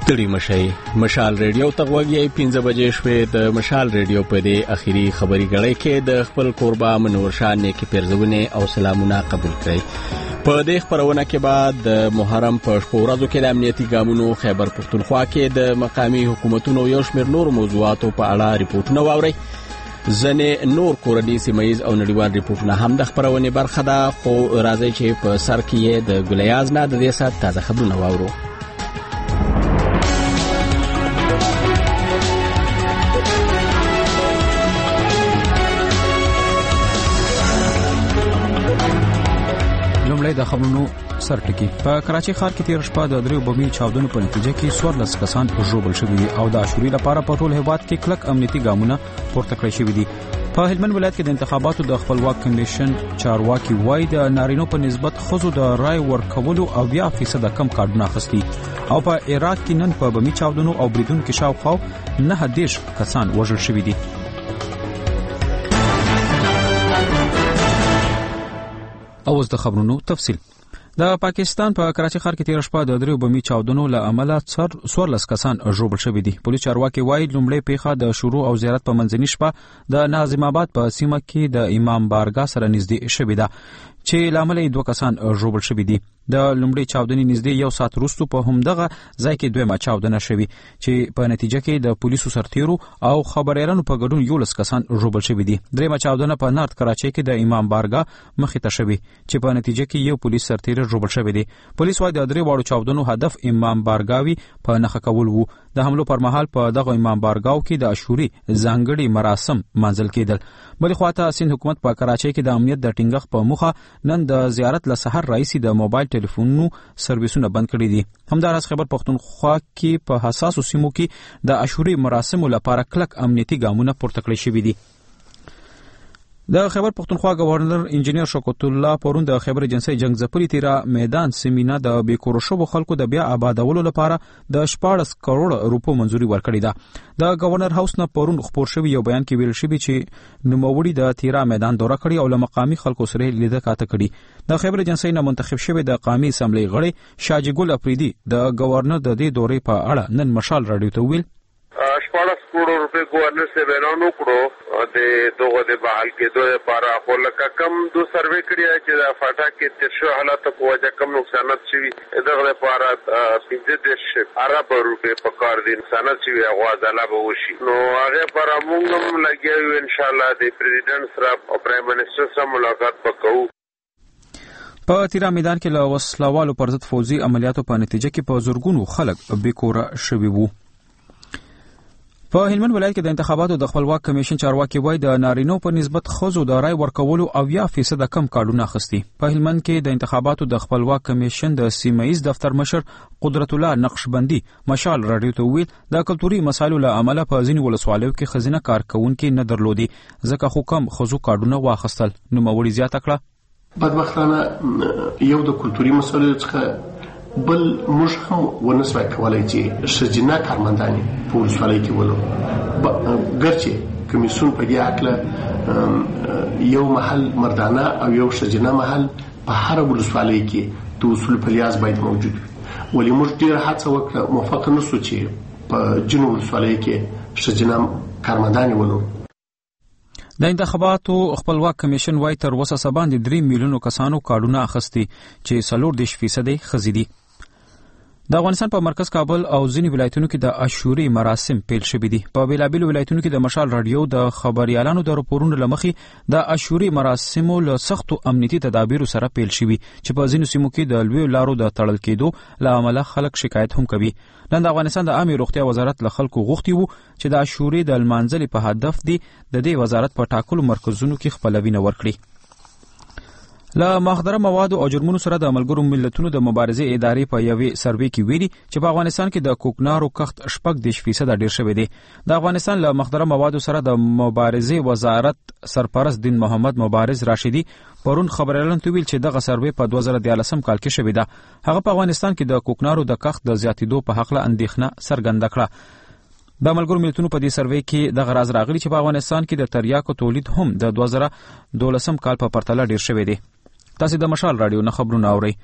ستړي مشي مشال ریډیو ته وګورئ 15 بجې شوې د مشال ریډیو په دې اخیری خبري غړې کې د خپل قربا منور شاه نیکی پیرزونه او سلامونه قبول کړئ. په دې خبرونه کې بعد د محرم په شپه ورځو کې د امنیتي ګامونو خیبر پختونخوا کې د مقامی حکومتونو یو شمېر نور موضوعاتو په اړه ریپورتونه واوري. ځنې نور کورني سیمایز او نړیوال ریپورتونه هم د خبرونې برخه ده، خو راځي چې په سر کې د ګلیاز نه د دې سات تازه خبرونه واورو. د خبرونو سرټکی په کراچي ښار کې تیر شپه د دریو بمي چاودنو په نتیجه کې 14 کسان ژوبل شوي او د عاشوري لپاره په ټول هیواد کې کلک امنیتي ګامونه پورته کړی شوي دي. په هلمند ولایت کې د انتخاباتو د خپلواک کمیشن چارواکي وایي د نارینو په نسبت ښځو د رای ورکولو او 20% کم کارډونه اخیستي او په عراق کې نن په بمي چاودنو او بریدونو کې شاوخوا 9 کسان وژل شوي دي. اوس د خبرونو تفصیل. د پاکستان په کراچي ښار کې تیر شپه د دریو بمي چاودنو له امله 14 کسان ژوبل شوي دي. پولیس چارواکي وایي لومړی پیښه د شروع او زیارت په منځنۍ شپه د ناظم آباد په سیمه کې د امام بارګاه سره نږدې شوې ده چې لامل 2 کسان ژوبل شوي دي. د لومړی چاودنې نږدې یو ساعت وروسته په همدغه ځای کې دویمه چاودنه شوې چې په نتیجه کې د پولیسو سرتیرو او خبريالانو په ګډون 11 کسان ژوبل شوي دي. دریمه چاودنه په نارت کراچي کې د امام بارګاه مخې ته شوې چې په نتیجه کې یو پولیس سرتیر ژوبل شوی دی. پولیس وايي د درې واړو چاودنو هدف امام بارګاوي په نښه کول وو. د حملو پر مهال په دغه امام بارګاو کې د عاشوري ځانګړي مراسم منځل کېدل. بلې خواته سند حکومت په کراچۍ کې د امنیت د ټینګښت په موخه نن د زیارت له سحر راځي د موبایل ټلیفونونو سرویسونه بند کړي دي. همداراز خیبر پختونخوا کې په حساسو سیمو کې د عاشوري مراسمو لپاره کلک امنیتي ګامونه پورته کړي شوي دي. د خیبر پختونخوا گورنر انجینیر شوکت الله پرون د خیبر ایجنسی جنگ ځپلي تیرا میدان سیمینه د بیکورو شوو خلکو د بیا آبادولو لپاره د 14 کروڑ روپو منځوري ورکړې ده. د گورنر هاوس نه پرون خبر شوی یو بیان کې ویل شوی چې نوموړي د تیرا میدان دوره کړی او له مقامی خلکو سره لیدل کاته کړي. د خیبر ایجنسی نه منتخب شوی د قومي اسمبلی غړي شاجي ګل افریدي د گورنر د دې دورې په اړه نن مشال رادیو ته ویل 14 کروڑ روپے گورنر سے بیانونو کړو د دوغه د بحال کې دوه لپاره خو لکه کم دو سروې کړی چې د فاټا کې ترشو حالات په وجه کم نقصانات شوي دغه لپاره 15 عرب روپے په کار دي نقصانات شوي اغواز علا به وشي نو هغه پر موږ هم لګیو ان شاء الله د پریزیدنت سره او پرایم منسٹر سره ملاقات وکړو. په تیرا میدان کې له وسلوالو پر ضد فوزي عملیاتو په نتیجه کې په زورګونو خلک بیکوره شوي وو. په هلمند ولایت کې د انتخاباتو د خپلواک کمیشن چارواکي وایي د نارینو په نسبت ښځو د رای ورکولو او 20% کم کارډونه اخیستي. په هلمند کې د انتخاباتو د خپلواک کمیشن د سیمایز دفتر مشر قدرت الله نقشبندي مشال رادیو ته ویل د کلتوري مسایلو له امله په ځینې ولسوالیو کې ښځینه کارکونکي نه درلودي ځکه خو کم ښځو کارډونه واخیستل. نوموړي زیاته کړه بدبختانه یو د کلتوري مسایلو څخه بل موږ هم ونسوای کولای چې ښځینه کارمندانې په ولسوالۍ کې ولرو. ګرچې کمیسیون په دې اړه یو محل مردانه او یو ښځینه محل په هر ولسوالۍ کې د اصول په لیاز باید موجود وي، ولې موږ ډېره هڅه وکړه موفق نه شو چې په ځینو ولسوالیو کې ښځینه کارمندانې ولرو. د انتخاباتو خپلواک کمیشن وايي تر اوسه سباندې 3 میلیونو کسانو کارډونه اخیستي چې 40% ښځې دي. د افغانستان په مرکز کابل او ځینې ولایتونو کې د عاشوري مراسم پیل شوي دي. په بیلابیلو ولایتونو کې د مشال رادیو د خبريالانو د راپورونو لمخې د عاشوري مراسمو له سختو امنیتي تدابیرو سره پیل شوي چې په ځینو سیمو کې د لوی لارو د تړل کېدو له امله خلک شکایت هم کوي. نن د افغانستان د عامه روغتیا وزارت له خلکو غوښتي وو چې د عاشوري د لمانځلې په هدف دی د دې وزارت په ټاکلو مرکزونو کې خپلوینه ورکړي. له مخدره موادو او جرمونو سره د ملګرو ملتونو د مبارزې ادارې په یوې سروې کې ویلي چې په افغانستان کې د کوکنارو کښت 14% ډیر شوی دی. د افغانستان له مخدره موادو سره د مبارزې وزارت سرپرست دین محمد مبارز راشدی پرون خبريالانو ته ویل چې دغه سروې په 2013 کال کې شوی ده. هغه په افغانستان کې د کوکنارو د کښت د زیاتېدو په حق له اندېښنه څرګنده کړه. د ملګرو ملتونو په دې سروې کې د غراز راغلي چې په افغانستان کې د تریاکو تولید هم د 2012 کال په پرتله ډیر شوی دی. تاسو د مشال رادیو نه خبرونه اورئ.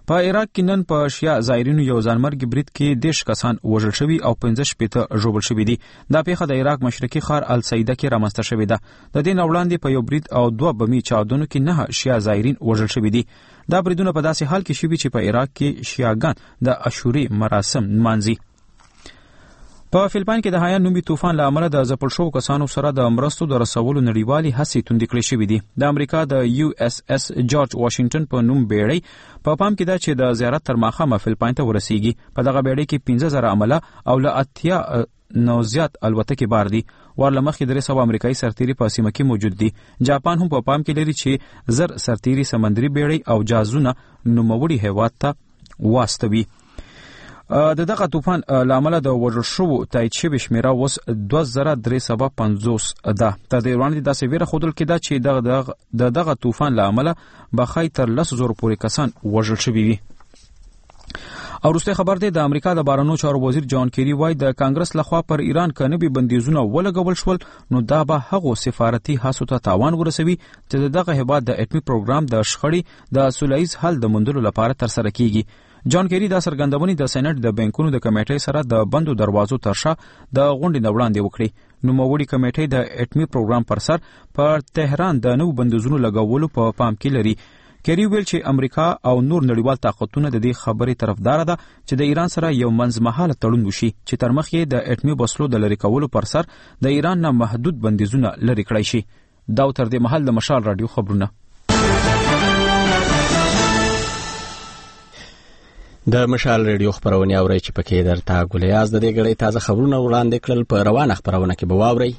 په عراق کې نن په شیا زایرینو یو ځانمرګي برید کې 10 کسان وژل شوي او 15 شپېته ژوبل شوي دي. دا پیښه د عراق مشرقي ښار السیده کې رامنځته شوې ده. د دې نه وړاندې په یو برید او 2 بمي چاودنو کې 9 شیا زایرین وژل شوي دي. دا بریدونه په داسې حال کې شوي چې په عراق کې شیاګان د عاشوري مراسم نمانځي. په فلپاین کې د هایان نومي طوفان له امله د ځپل شوو کسانو سره د مرستو د رسولو نړیوالې هڅې توندې کړې شوې دي. د امریکا د USS جورج واشنگټن په نوم بیړۍ په پام کې ده چې د زیارت تر ماښامه فلپاین ته ورسیږي. په دغه بیړۍ کې 15,000 عمله او له 80 نو زیات الوتکې بار دي. ورله مخکې 300 امریکایي سرتیري په سیمه کې موجود دي. جاپان هم په پام کې لري چې زر سرتیري سمندري بیړۍ او جازونه نوموړي هیواد ته واستوي. د دغه طوفان له امله د وژل شوو تایید شوې شمېره اوس 2350 ده. تر دې وړاندې داسې ویره ښودل کېده چې د دغه طوفان له امله به ښایي تر 10,000 پورې کسان وژل شوي وي. او وروستی خبر دی، د امریکا د بهرنیو چارو وزیر جان کیری وایي د کانګرس لخوا پر ایران که نوي بندیزونه ولګول شول نو دا به هغو سفارتي هڅو ته تاوان ورسوي چې د دغه هیواد د اټمي پروګرام د شخړې د سوله ییز حل د موندلو لپاره ترسره کیږي. جان کیری دا څرګندونې د سېنات د بانکونو د کمیټې سره د بندو دروازو تر شا د غونډې نه وړاندې وکړې. نوموړي کمیټې د اټمي پروګرام پر سر پر تهران د نوو بندیزونو لګولو په پام کې لري. کیری ویل چې امریکا او نور نړیوال طاقتونه د دې خبرې طرفدار ده چې د ایران سره یو منځمهاله تړون وشي چې تر مخ یې د اټمي وسلو د لرې کولو پر سر د ایران نه محدود بندیزونه لرې کړای شي. دا تر دې مهال د مشال رادیو خبرونه. د مشال ریډیو خبرونه اورئ چې پکې درته ګولیاز د دې غړې تازه خبرونه وړاندې کړل. په روانه خبرونه کې به واورئ.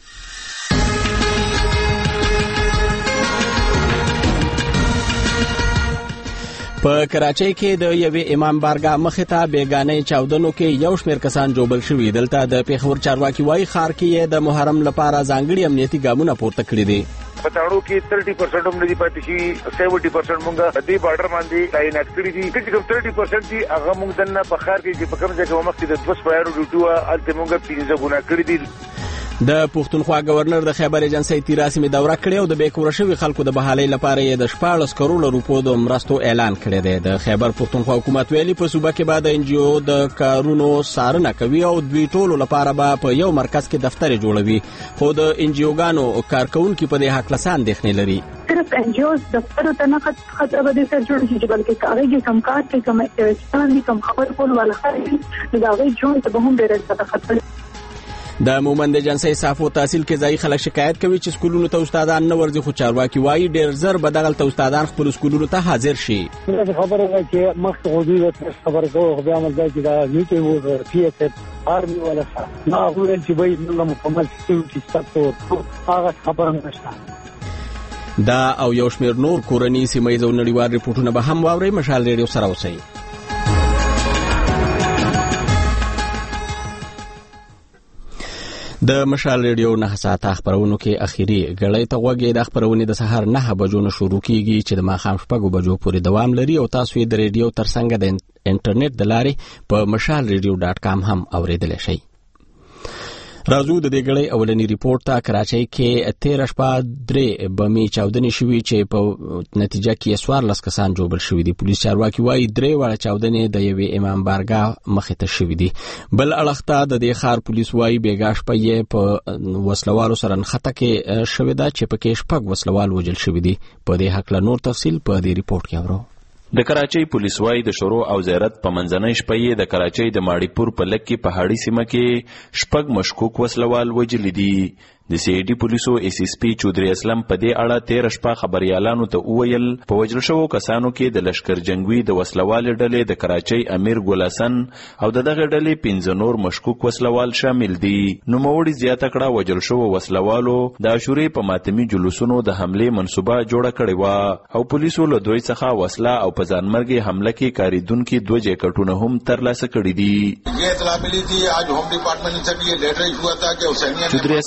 په کراچۍ کې د یوې امام بارګاه مخې ته بیګانې چاودنو کې یو شمېر کسان جوبل شوي. دلته د پیښور چارواکي وایي ښار کې د محرم لپاره ځانګړي امنیتي ګامونه پورته کړي دي. په تاړو کې 30% هم نه دي پاتې شي. 70% مونږ دې بارډر باندې تعینات کړي دي. چې کوم 30% دي هغه مونږ دنه په ښار کې چې په کوم ځای کې مخکې د 2 سپایرو ډیوټو الته مونږ 15 ګونه کړي دي. د پښتونخوا گورنر د خیبر ایجنسی تیراسي می دوره کړې او د بیکوره شوی خلکو د بحالۍ لپاره یې د 14 کروڑ روپو د مرستو اعلان کړی دی. د خیبر پښتونخوا حکومت ویلي په صوبه کې بعد انجیو د کارونو څارنه کوي او دوی ټولو لپاره به په یو مرکز کې دفتر جوړوي. خو د انجیوګانو کارکونکو په دې حق لسان اندېښنې لري. صرف انجیوز دفتر ته نه خطر به دې سره جوړ شي بلکې کاري کم کار کې کوم استعمال کم خبر کول ولا خاري دا غي جون ته به هم ډېر خطر. د مومند ایجنسی صافو تحصیل کې ځای خلک شکایت کوي چې سکولونو ته استادان نه ورځي. خو چارواکي وایي ډېر زر به دغلته استادان خپل سکولونو ته حاضر شي. خبره ده چې مخکې غوډي خبره کوو بیا موږ ځای کې دا نیټه وو پی ایس آرمي ولا نه غوړل چې وایي موږ مکمل سکیورټي ستاسو هغه خبره نشته. دا او یو شمېر نور کورني سیمه ییز او نړیوال ریپورتونه به هم واورئ. مشال ریډیو سره اوسئ. د مشال ریډیو 9 ساعته خبرونو کې اخیری غړې ته وګورئ. د خبرونې د سحر 9 بجو نه شروع کیږي چې د ماښام 6 بجو پورې دوام لري او تاسو یې د ریډیو ترڅنګ د انټرنیټ د لارې په mashalradio.com هم اوریدلی شئ. راځو د دې غړې اولنی ریپورت ته. کراچۍ کې 13 شپه 3 بمي چاودنې شوې چې په نتیجه کې 14 کسان جوړل شوي دي. پولیس چارواکي وایي 3 وړه چاودنې د یوې امام بارګاه مخې ته شوې دي. بل اړخ ته د دې ښار پولیس وایي بیګا شپه یې په وسلوالو سره نښته کې شوې ده چې پکې 6 وسلوال وژل شوي دي. په دې هکله نور تفصیل په دې ریپورت کې اورو. د کراچۍ پولیس وایي د شروع او زیارت په منځنۍ شپه یې د کراچۍ د ماړی پور په لږ کې پهاړي سیمه کې 6 مشکوک وسلوال وژلي دي. د سی ای ډي پولیسو ایس ایس پی چودري اسلم په دې اړه 13 شپه خبريالانو ته وویل په وژل شوو کسانو کې د لشکر جنگوي د وسلوال ډلې د کراچۍ امیر ګل حسن او دغه ډلې 15 نور مشکوک وسلوال شامل دي. نوموړي زیاته کړه وژل شوو وسلوالو د عاشوري په ماتمي جلوسونو د حمله منصوبه جوړه کړې و او پولیسو له دوی څخه وسله او په ځانمرګي حمله کې کاریدونکو 2 جیکټونه هم ترلاسه کړي دي. یہ اطلاع ملی تھی آج ہوم ڈپارٹمنٹ سے بھی یہ لیٹر ایشو ہوا تھا کہ حسینیہ چودري اسلام وايي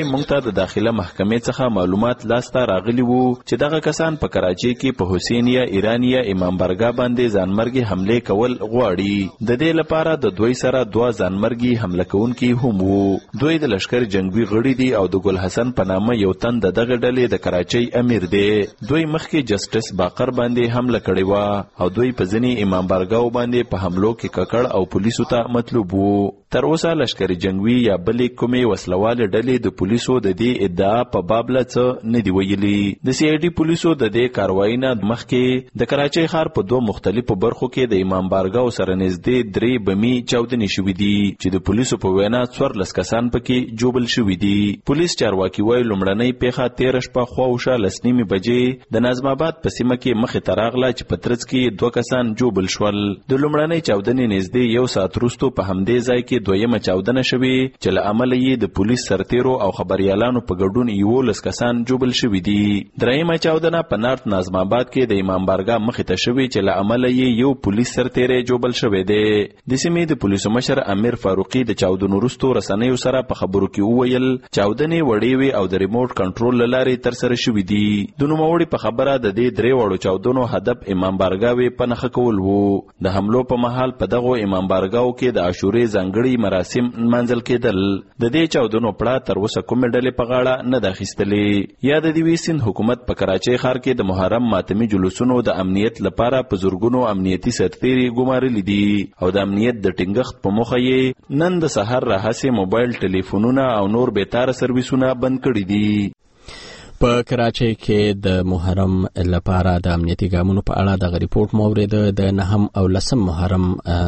مونږ ته د داخله محکمې څخه معلومات لاسته راغلي وو چې دغه کسان په کراچۍ کې په حسین یا ایران یا امام بارګا باندې ځانمرګي حمله کول غواړي. د دې لپاره د دوی سره 2 ځانمرګي حمله کوونکي هم وو. دوی د لشکر جنگي غړي دي او د ګل حسن په نامه یو تن دغه ډلې د کراچۍ امیر دی. دوی مخکې جسټس باقر باندې حمله کړې و او دوی په ځینې امام بارګاو باندې په حملو کې ککړ او پولیسو ته مطلوب وو. تر اوسه لشکر جنگي یا بلې کومې وسلواله ډلې د پولیسو د دې ادعا په باب څه نه دی ویلي. د سی آی ډي پولیسو د دې کاروایی نه مخکې د کراچۍ ښار په 2 مختلفو برخو کې د امام بارګاو سره نږدې 3 بمي چاودنې شوې دي چې د پولیسو په وینا 14 کسان پکې جوبل شوي دي. پولیس چارواکي وايي لومړنۍ پیښه 13 شپه خواوشا 10:30 بجې د نظم آباد په سیمه کې مخې ته راغله چې په ترڅ کې 2 کسان جوبل شول. د لومړنۍ چاودنې نږدې 1 ساعت وروسته په همدې ځای کې دویمه چاودنه شوې چې له امله یې د پولیس سرتیرو او خبريالانو په ګډون 11 کسان جوبل شوي دي. درېیمه چاودنه په نارت نظم آباد کې د امام بارګا مخې ته شوې چې له امله یې یو پولیس سرتیری جوبل شوی دی. د سیمې د پولیسو مشر امیر فاروقي د چاودنو وروسته رسنیو سره په خبرو کې وویل چاودنې وړې وي او د ریموټ کنټرول له لارې ترسره شوې دي. د نوموړي په خبره د دې 3 وړو چاودنو هدف امام بارګاوي په نښه کول وو. د حملو په مهال په دغه امام بارګاو کې د عاشورې ځانګړي مراسم منځل کېدل. د دې چاودنو پړه تر اوسه کومې ډلې په غاړه نه ده اخیستلې. یا د دې سند حکومت په کراچۍ ښار کې د محرم ماتمي جلوسونو د امنیت لپاره په زورګونو امنیتي سرتیري ګمارلي دي او د امنیت د ټینګښت په موخه یې نن د سحر راهسې موبایل ټلیفونونه او نور بېتاره سرویسونه بند کړي دي. په کراچۍ کې د محرم لپاره د امنیتي ګامونو په اړه د ریپورت مورید د 9 او 10 محرم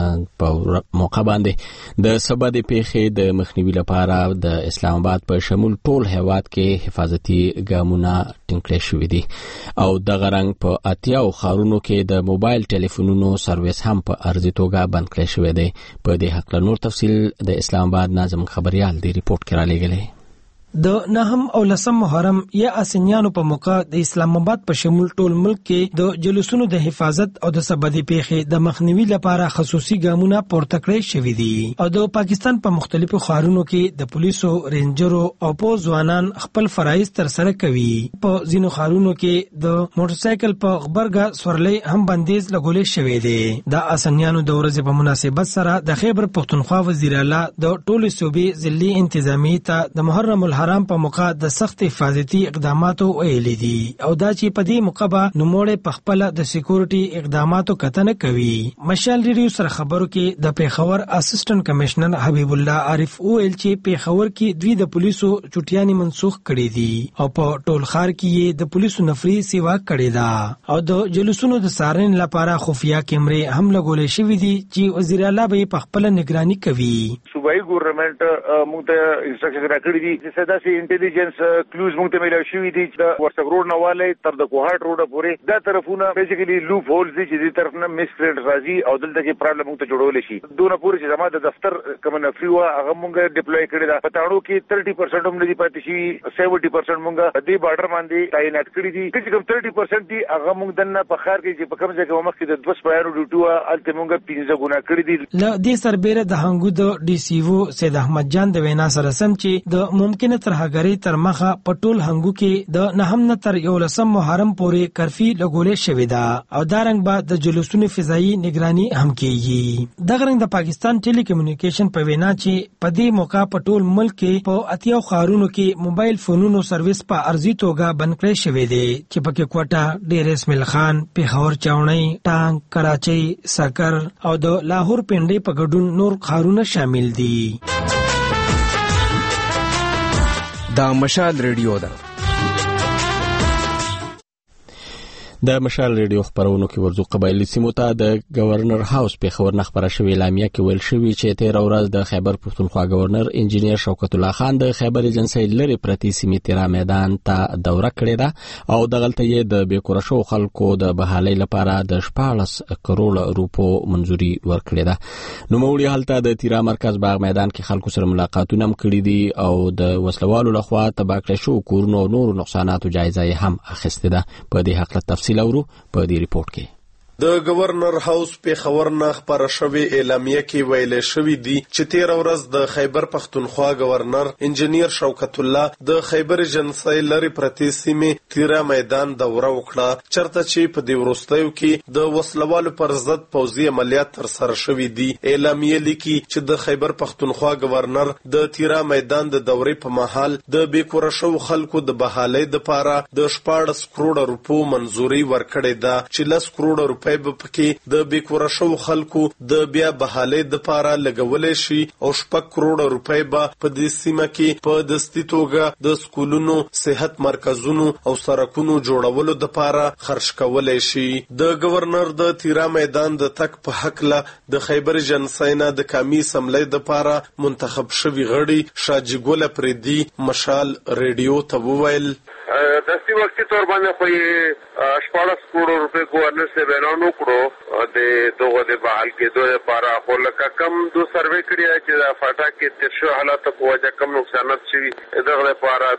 په موقع باندې د سبا د پیښې د مخنیوي لپاره د اسلام آباد په شمول ټول هیواد کې حفاظتي ګامونه ټینګ شوي دي او د غرنګ په 80 ښارونو کې د موبایل ټلیفونونو سرویس هم په ارزي توګه بند کړی شوی دی. په دې حق له نور تفصیل د اسلام آباد ناظم خبريال دی ریپورت کې را لېږلی. د 9 او 10 محرم یا اسنیانو په موقع د اسلام آباد په شمول ټول ملک کې د جلوسونو د حفاظت او د سبدي پیښې د مخنیوي لپاره خصوصي ګامونه پورته کړی شوي دي او د پاکستان په مختلفو ښارونو کې د پولیسو رینجرو او پولیس ځوانان خپل فرایض تر سره کوي. په ځینو ښارونو کې د موټرسایکل په غبرګه سورلۍ هم بندیز لګولې شوی دی. د اسنیانو د ورځې په مناسبت سره د خیبر پښتونخوا وزیر اعلی د ټولو صوبې ضلعي انتظامیې ته د محرم حرام په موقع د سخت حفاظتي اقداماتو ویلي دي او دا چې په دې موقع به نوموړی په خپل د سکیورټي اقداماتو کتنه کوي. مشال ریډیو سره خبرو کې د پیښور اسسټنټ کمشنر حبیب الله عارف ویل چې پیښور کې دوی د پولیسو چټیانې منسوخ کړي دي او په ټول ښار کې د پولیسو نفري سیوا کړې ده او د جلوسونو د څارنې لپاره خفیه کیمرې هم لګولې شوې دي چې وزیر اعلی به په خپل نگراني کوي. صوبایي ګورنمنت موږ ته انسټرکشن راکړي دي چې دا سي انټيليجنس کلوز موږ ته ملي شوې دي چې ورڅ روډ نه والي تر د کوهاټ روډ پورې دا طرفونه بیسیکلی لوپ هولز دي چې دې طرف نه مسکریډ راځي او دلته کې پرابلم موږ ته جوړول شي. دونه پورې چې زموږ د دفتر کوم نفري وا هغه موږ ډیپلوي کړی دا پټاړو کې 30% هم نه دي پاتې شي 70% موږ دې بارډر باندې تعینات کړی دي چې کوم 30% دي هغه موږ دنه په خار کې چې په کوم ځای کې مخکې د 2 سپایرو ډیوټي وا الته موږ 15 ګنا کړی دي. ل دې سربېره د هنګو د ډي سی او سید احمد جان د وینا سره سم چې د ممکنه ترهګری تر مخه پټول هنګو کې د 9 تر 11 محرم پورې کرفي لګولې شوې ده او دا رنګ به د جلوسونو فضایي نگراني هم کیږي. د غرنګ د پاکستان ټيلي کمیونیکیشن په وینا چې په دې موقع په ټول ملک کې په 80 ښارونو کې موبایل فونونو سرویس په ارزي توګه بند کړی شوی دی چې پکې کوټه، ډیر اسماعیل خان، پیښور چاونۍ، ټانک، کراچۍ، سکر او د لاهور پنډۍ په ګډون نور ښارونه شامل دي. دا مشال ریډیو ده. د مشال ریډیو خبرونو کې ورزو قبایلی سیمو ته د گورنر هاوس په خبر نه خبره شوې اعلامیه کې ویل شوی چې 13 ورځ د خیبر پښتونخوا گورنر انجینیر شوکت الله خان د خیبر ایجنسی لري پرتی سیمې تیرا میدان ته دوره کړې ده او دغلته یې د بیکورشو خلکو د بحالۍ لپاره د 14 کروڑ روپو منځوري ورکړې ده. نو موړي حالت د تیرا مرکز باغ میدان کې خلکو سره ملاقاتونه هم کړي دي او د وسلوالو لخوا تباہ کړل شو کورونو نور نقصاناتو جایزه هم اخیسته ده. په دې حق له تفصیل اورو په دې ریپورت کې. د گورنر هاوس پیښور نه خبره شوې اعلامیه کې ویل شوې دي چې 13 ورځ د خیبر پختونخوا گورنر انجنیر شوکت الله د خیبر جنسای لري پرتی سیمې تیرا میدان دوره وکړه چرته چې په دې وروستیو کې د وسلوالو پر ضد پوځي عملیات تر سره شوې دي. اعلامیه لیکي چې د خیبر پختونخوا گورنر د تیرا میدان د دورې په مهال د بیکوره شو خلکو د بحالۍ د پاره د 14 کروڑ روپو منزوري ورکړې ده چې 10 کروڑ روپۍ به پکې د بیکوره شو خلکو د بیا بحالۍ د پاره لګولې شي او 6 کروڑ روپۍ به په دې سیمه کې په دستي توګه د سکولونو صحت مرکزونو او سړکونو جوړولو د پاره خرج کولې شي. د گورنر د تیرا میدان د تک په حق له د خیبر جنساینا د کامی سملې د پاره منتخب شوی غړي شاجي ګل پردي مشال ریډیو ته وویل دستی وقتی طور باندې خو 14 کروڑ روپے گورنر سے اعلان وکړو د دوغه د بحال کېدو لپاره خو لکه کم دو سروې کړی چې د فاټا کې ترشو حالات په وجه کم نقصانات شوي دغه لپاره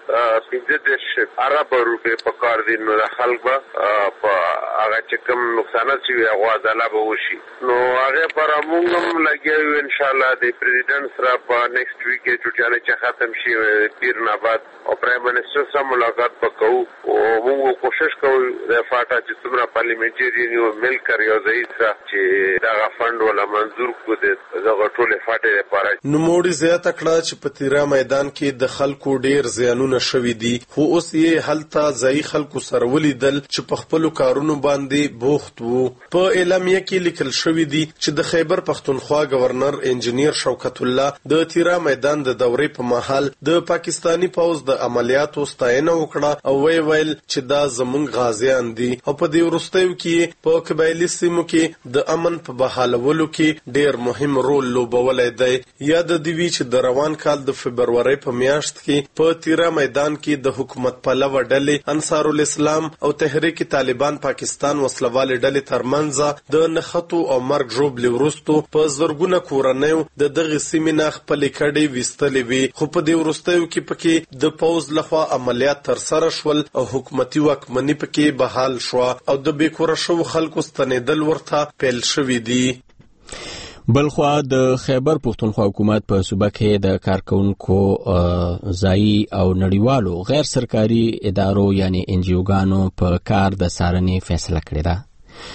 15 ارب روپے په کار دي نو خلک په هغه چې کم نقصانات شوي هغه ځلا به وشي نو هغه پر موږ هم لګیو ان شاء الله د پریزیدنت سره په نیکسټ ویک کې چټیانه چې ختم شي پیرنا بعد او پرایم منسٹر سره ملاقات وکړو او موږ کوشش کوو د فاټا چې څومره پارلیمنټری مل کړی او ځای سره چې دا فند ولا منظور کو دي دغه ټول فاټې لپاره. نو موړي زیاته کړه چې په تیرا میدان کې د خلکو ډیر زیانونه شوي دي خو اوس یې هلته ځای خلکو سره ولیدل چې په خپل کارونو باندې بوخت وو. په اعلامیه کې لیکل شوی دی چې د خیبر پختونخوا گورنر انجنیر شوکت الله د تیرا میدان د دورې په مهال د پاکستانی پوځ د عملیاتو ستاینه وکړه او ویل چې دا زمونږ غازیان دي او په دې وروستیو کې په قبایلی سیمو کې د امن په بحالولو کې ډیر مهم رول لوبولی دی. یاد دی وی چې د روان کال د فبرवरी په میاشت کې په تیرا میدان کې د حکومت پلوه ډلې انصار الاسلام او تحریک طالبان پاکستان وسلوال ډلې ترمنځ د نخښتو او مرګ ژوبلې وروستو په زرګونه کورنیو د دغه سیمې نه خپلې کډې ویستلې وي خو په دې وروستیو کې پکې د پوځ لخوا عملیات تر سره شول او حکومتي واکمني پکې بحال شو او د بیکوره شو خلکو ستنیدل ورته پیل شوی دی. بلخوا د خیبر پختونخوا حکومت په صوبه کې د کارکونکو ځایي او نړیوالو غیر سرکاري ادارو یعنی NGO په کار د څارنې فیصله کړې ده.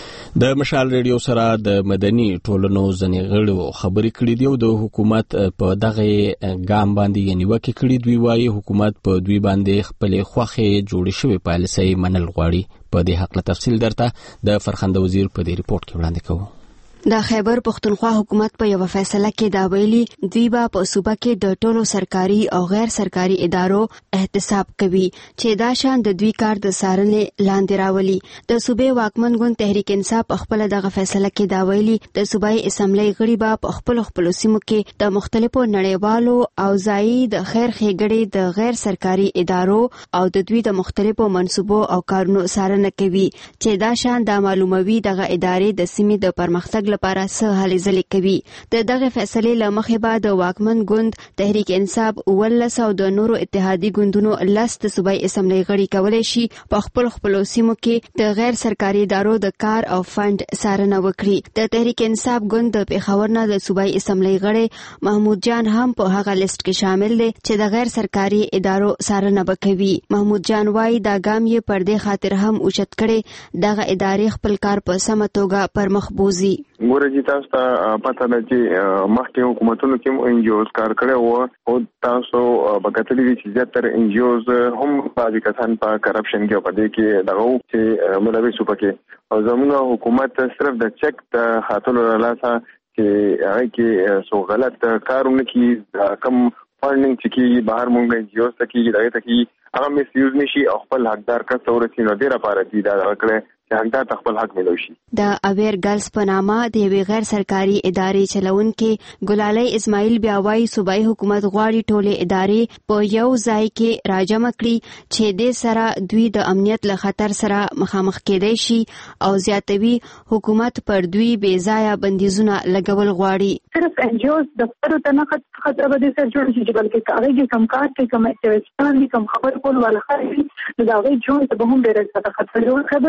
د مشال ریډیو سره د مدني ټولنو ځینې غړو خبرې کړې دي او د حکومت په دغه ګام باندې یعنی وکړي کړي دوی وايي حکومت په دوی باندې خپل خوخه جوړې شوی پالیسي منل غواړي. په دې حق له تفصیل درته د فرخنده وزیر په دې ریپورت کې وړاندې کوو. د خیبر پختونخوا حکومت په یو فیصله کې دا ویلي دوی به په صوبه کې د ټولو سرکاري او غیر سرکاري ادارو احتساب کوي چې دا شان د دوی کار د څارنې لاندې راولي. د صوبې واکمن ګوند تحریک انصاف خپل دغه فیصله کې دا ویلي د صوبایي اسمبلی غړي به په خپل سیمو کې د مختلفو نړیوالو او ځایي د خیر ښېګړې د غیر سرکاري ادارو او د دوی د مختلفو منصوبو او کارونو څارنه کوي چې دا شان د معلوموي دغه ادارې د سیمې د پرمختګ لپاره څه هلې ځلې کوي. د دغه فیصلې له مخې به د واکمن ګوند تحریک انصاف 19 او د نورو اتحادي ګوندونو 10 د صوبایي اسمبلی غړي کولی شي په خپل سیمو کې د غیر سرکاري ادارو د کار او فند څارنه وکړي. د تحریک انصاف ګوند د پیښور نه د صوبایي اسمبلی غړي محمود جان هم په هغه لیست کې شامل دی چې د غیر سرکاري ادارو څارنه وکوي. محمود جان وايي دا ګام یې پر دې خاطر هم اوچت کړي دغه ادارې خپل کار په سمه توګه پر مخ بوزي. ګورې تاسو ته پته ده چې مخکې حکومتونو کې NGOs کار کړی وو او تاسو به کتلي وي چې زیاتره NGOs هم بعضې کسان په کرپشن کې او په دې کې دغه وو چې ملوث وو پکې او زموږ حکومت صرف د چک د خاطلو له لاسه چې هغه کې څو غلط کارونه کوي کم فنډینګ چې کېږي بهر مونږ NGOs ته کېږي دغې ته کېږي هغه مس یوز نشي او خپل حقدار کس ته ورسي نو ډېره پاره دي دا کړی چې حقدار خپل حق ملو شي. د اویر ګرلز په نامه د یوې غیر سرکاري ادارې چلونکې ګلالۍ اسماعیل بیا وايي صوبایي حکومت غواړي ټولې ادارې په یو ځای کې راجمع کړي چې دې سره دوی د امنیت له خطر سره مخامخ کېدای شي او زیاتوي حکومت پر دوی بې ځایه بندیزونه لګول غواړي. صرف NGOs د خپلو ته نه خطر به دې سره جوړ شي چې بلکې هغې کې کم کار کوي کم اکټیویسټان دي کم خبر کول والا خلک دي نو د هغوی ژوند ته به هم ډېره زیاته خطر جوړ. خبرې پښتون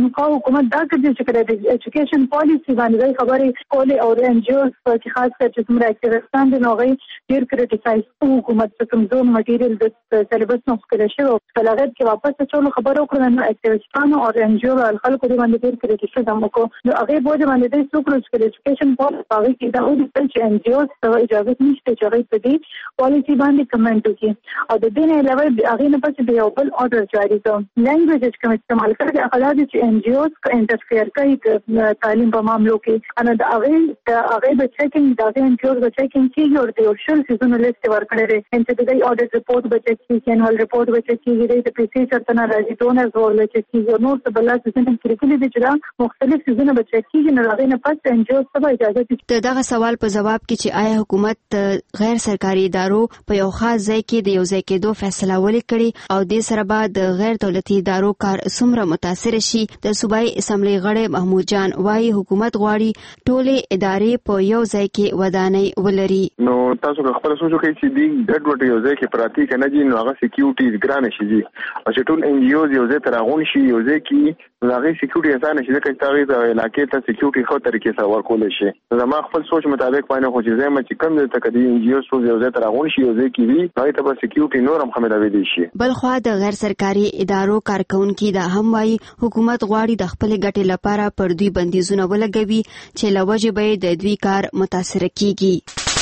پښتونخوا حکومت دا کوي چې کله د ایجوکیشن پالیسی باندې خبرې کولې او د NGOs په خاص کر چې څومره اکټیویستان دي نو غي ډیر کریټیسایز حکومت څخه کمزور مټیریل د سلیبس نو ښکل شي او فلغت کې واپس چولو خبرو کړو نو اکټیویستان او NGO خلکو د باندې ډیر کریټیسایز کو نو هغه بوج باندې د څوکرو چې ایجوکیشن پالیسی هغه کې دا د NGOs ته اجازه نشته چې هغه په دې پالیسی باندې کمنټ وکړي او د دې نه علاوه هغه نه پاتې دی یو بل آرډر جاری کړ لینګویج کوم استعمال کړي هغه د NGOs کا انټرفیر کوي تعلیم په معاملو کې انا د هغه به چیکینګ د NGOs به چیکینګ کیږي او د اورشل سیزن لیست ورکړي دي ان چې د آډیټ ریپورت به چیک کیږي انوال ریپورت به چیک کیږي د پروسیجر ته نه راځي ډونرز ورل چیک کیږي نو څه بل څه چې کریکلي دي چې دا مختلف سیزن به چیک کیږي نو هغه نه پاتې NGOs ته اجازه دي. دغه سوال په جواب کې چې آیا حکومت غیر سرکاري ادارو په یو خاص ځای کې د یو ځای کېدو فیصله ولې کړي او د سره بعد غیر دولتي ادارو کار څومره متاثر شي د صوبایي اسمبلی غړی محمود جان وايي حکومت غواړي ټولې ادارې په یو ځای کې ودانۍ ولري. نو تاسو خپل سوچو کوي چې دی ګډوډ یو ځای کې پراتی کنه جی نو هغه سکیورټي ګران شي جی او چې ټول NGOs یو ځای تراغون شي یو ځای کې هغه سکیورټي اسانه شي چې تاسو د علاقې ته سکیورټي خو طریقې سره ورکول شي. زما خپل سوچ مطابق باندې خو چې زما چې کم د تکدي NGOs یو ځای تراغون شي یو ځای کې وي نو ته به سکیورټي نورم خمدوي دي شي. بل خو د غیر سرکاري ادارو کارکونکو دا هم وايي حکومت غواړي د خپل ګټې لپاره پر دوی بندیزونه ولګوي چې لوجه به د دوی کار متاثر کیږي.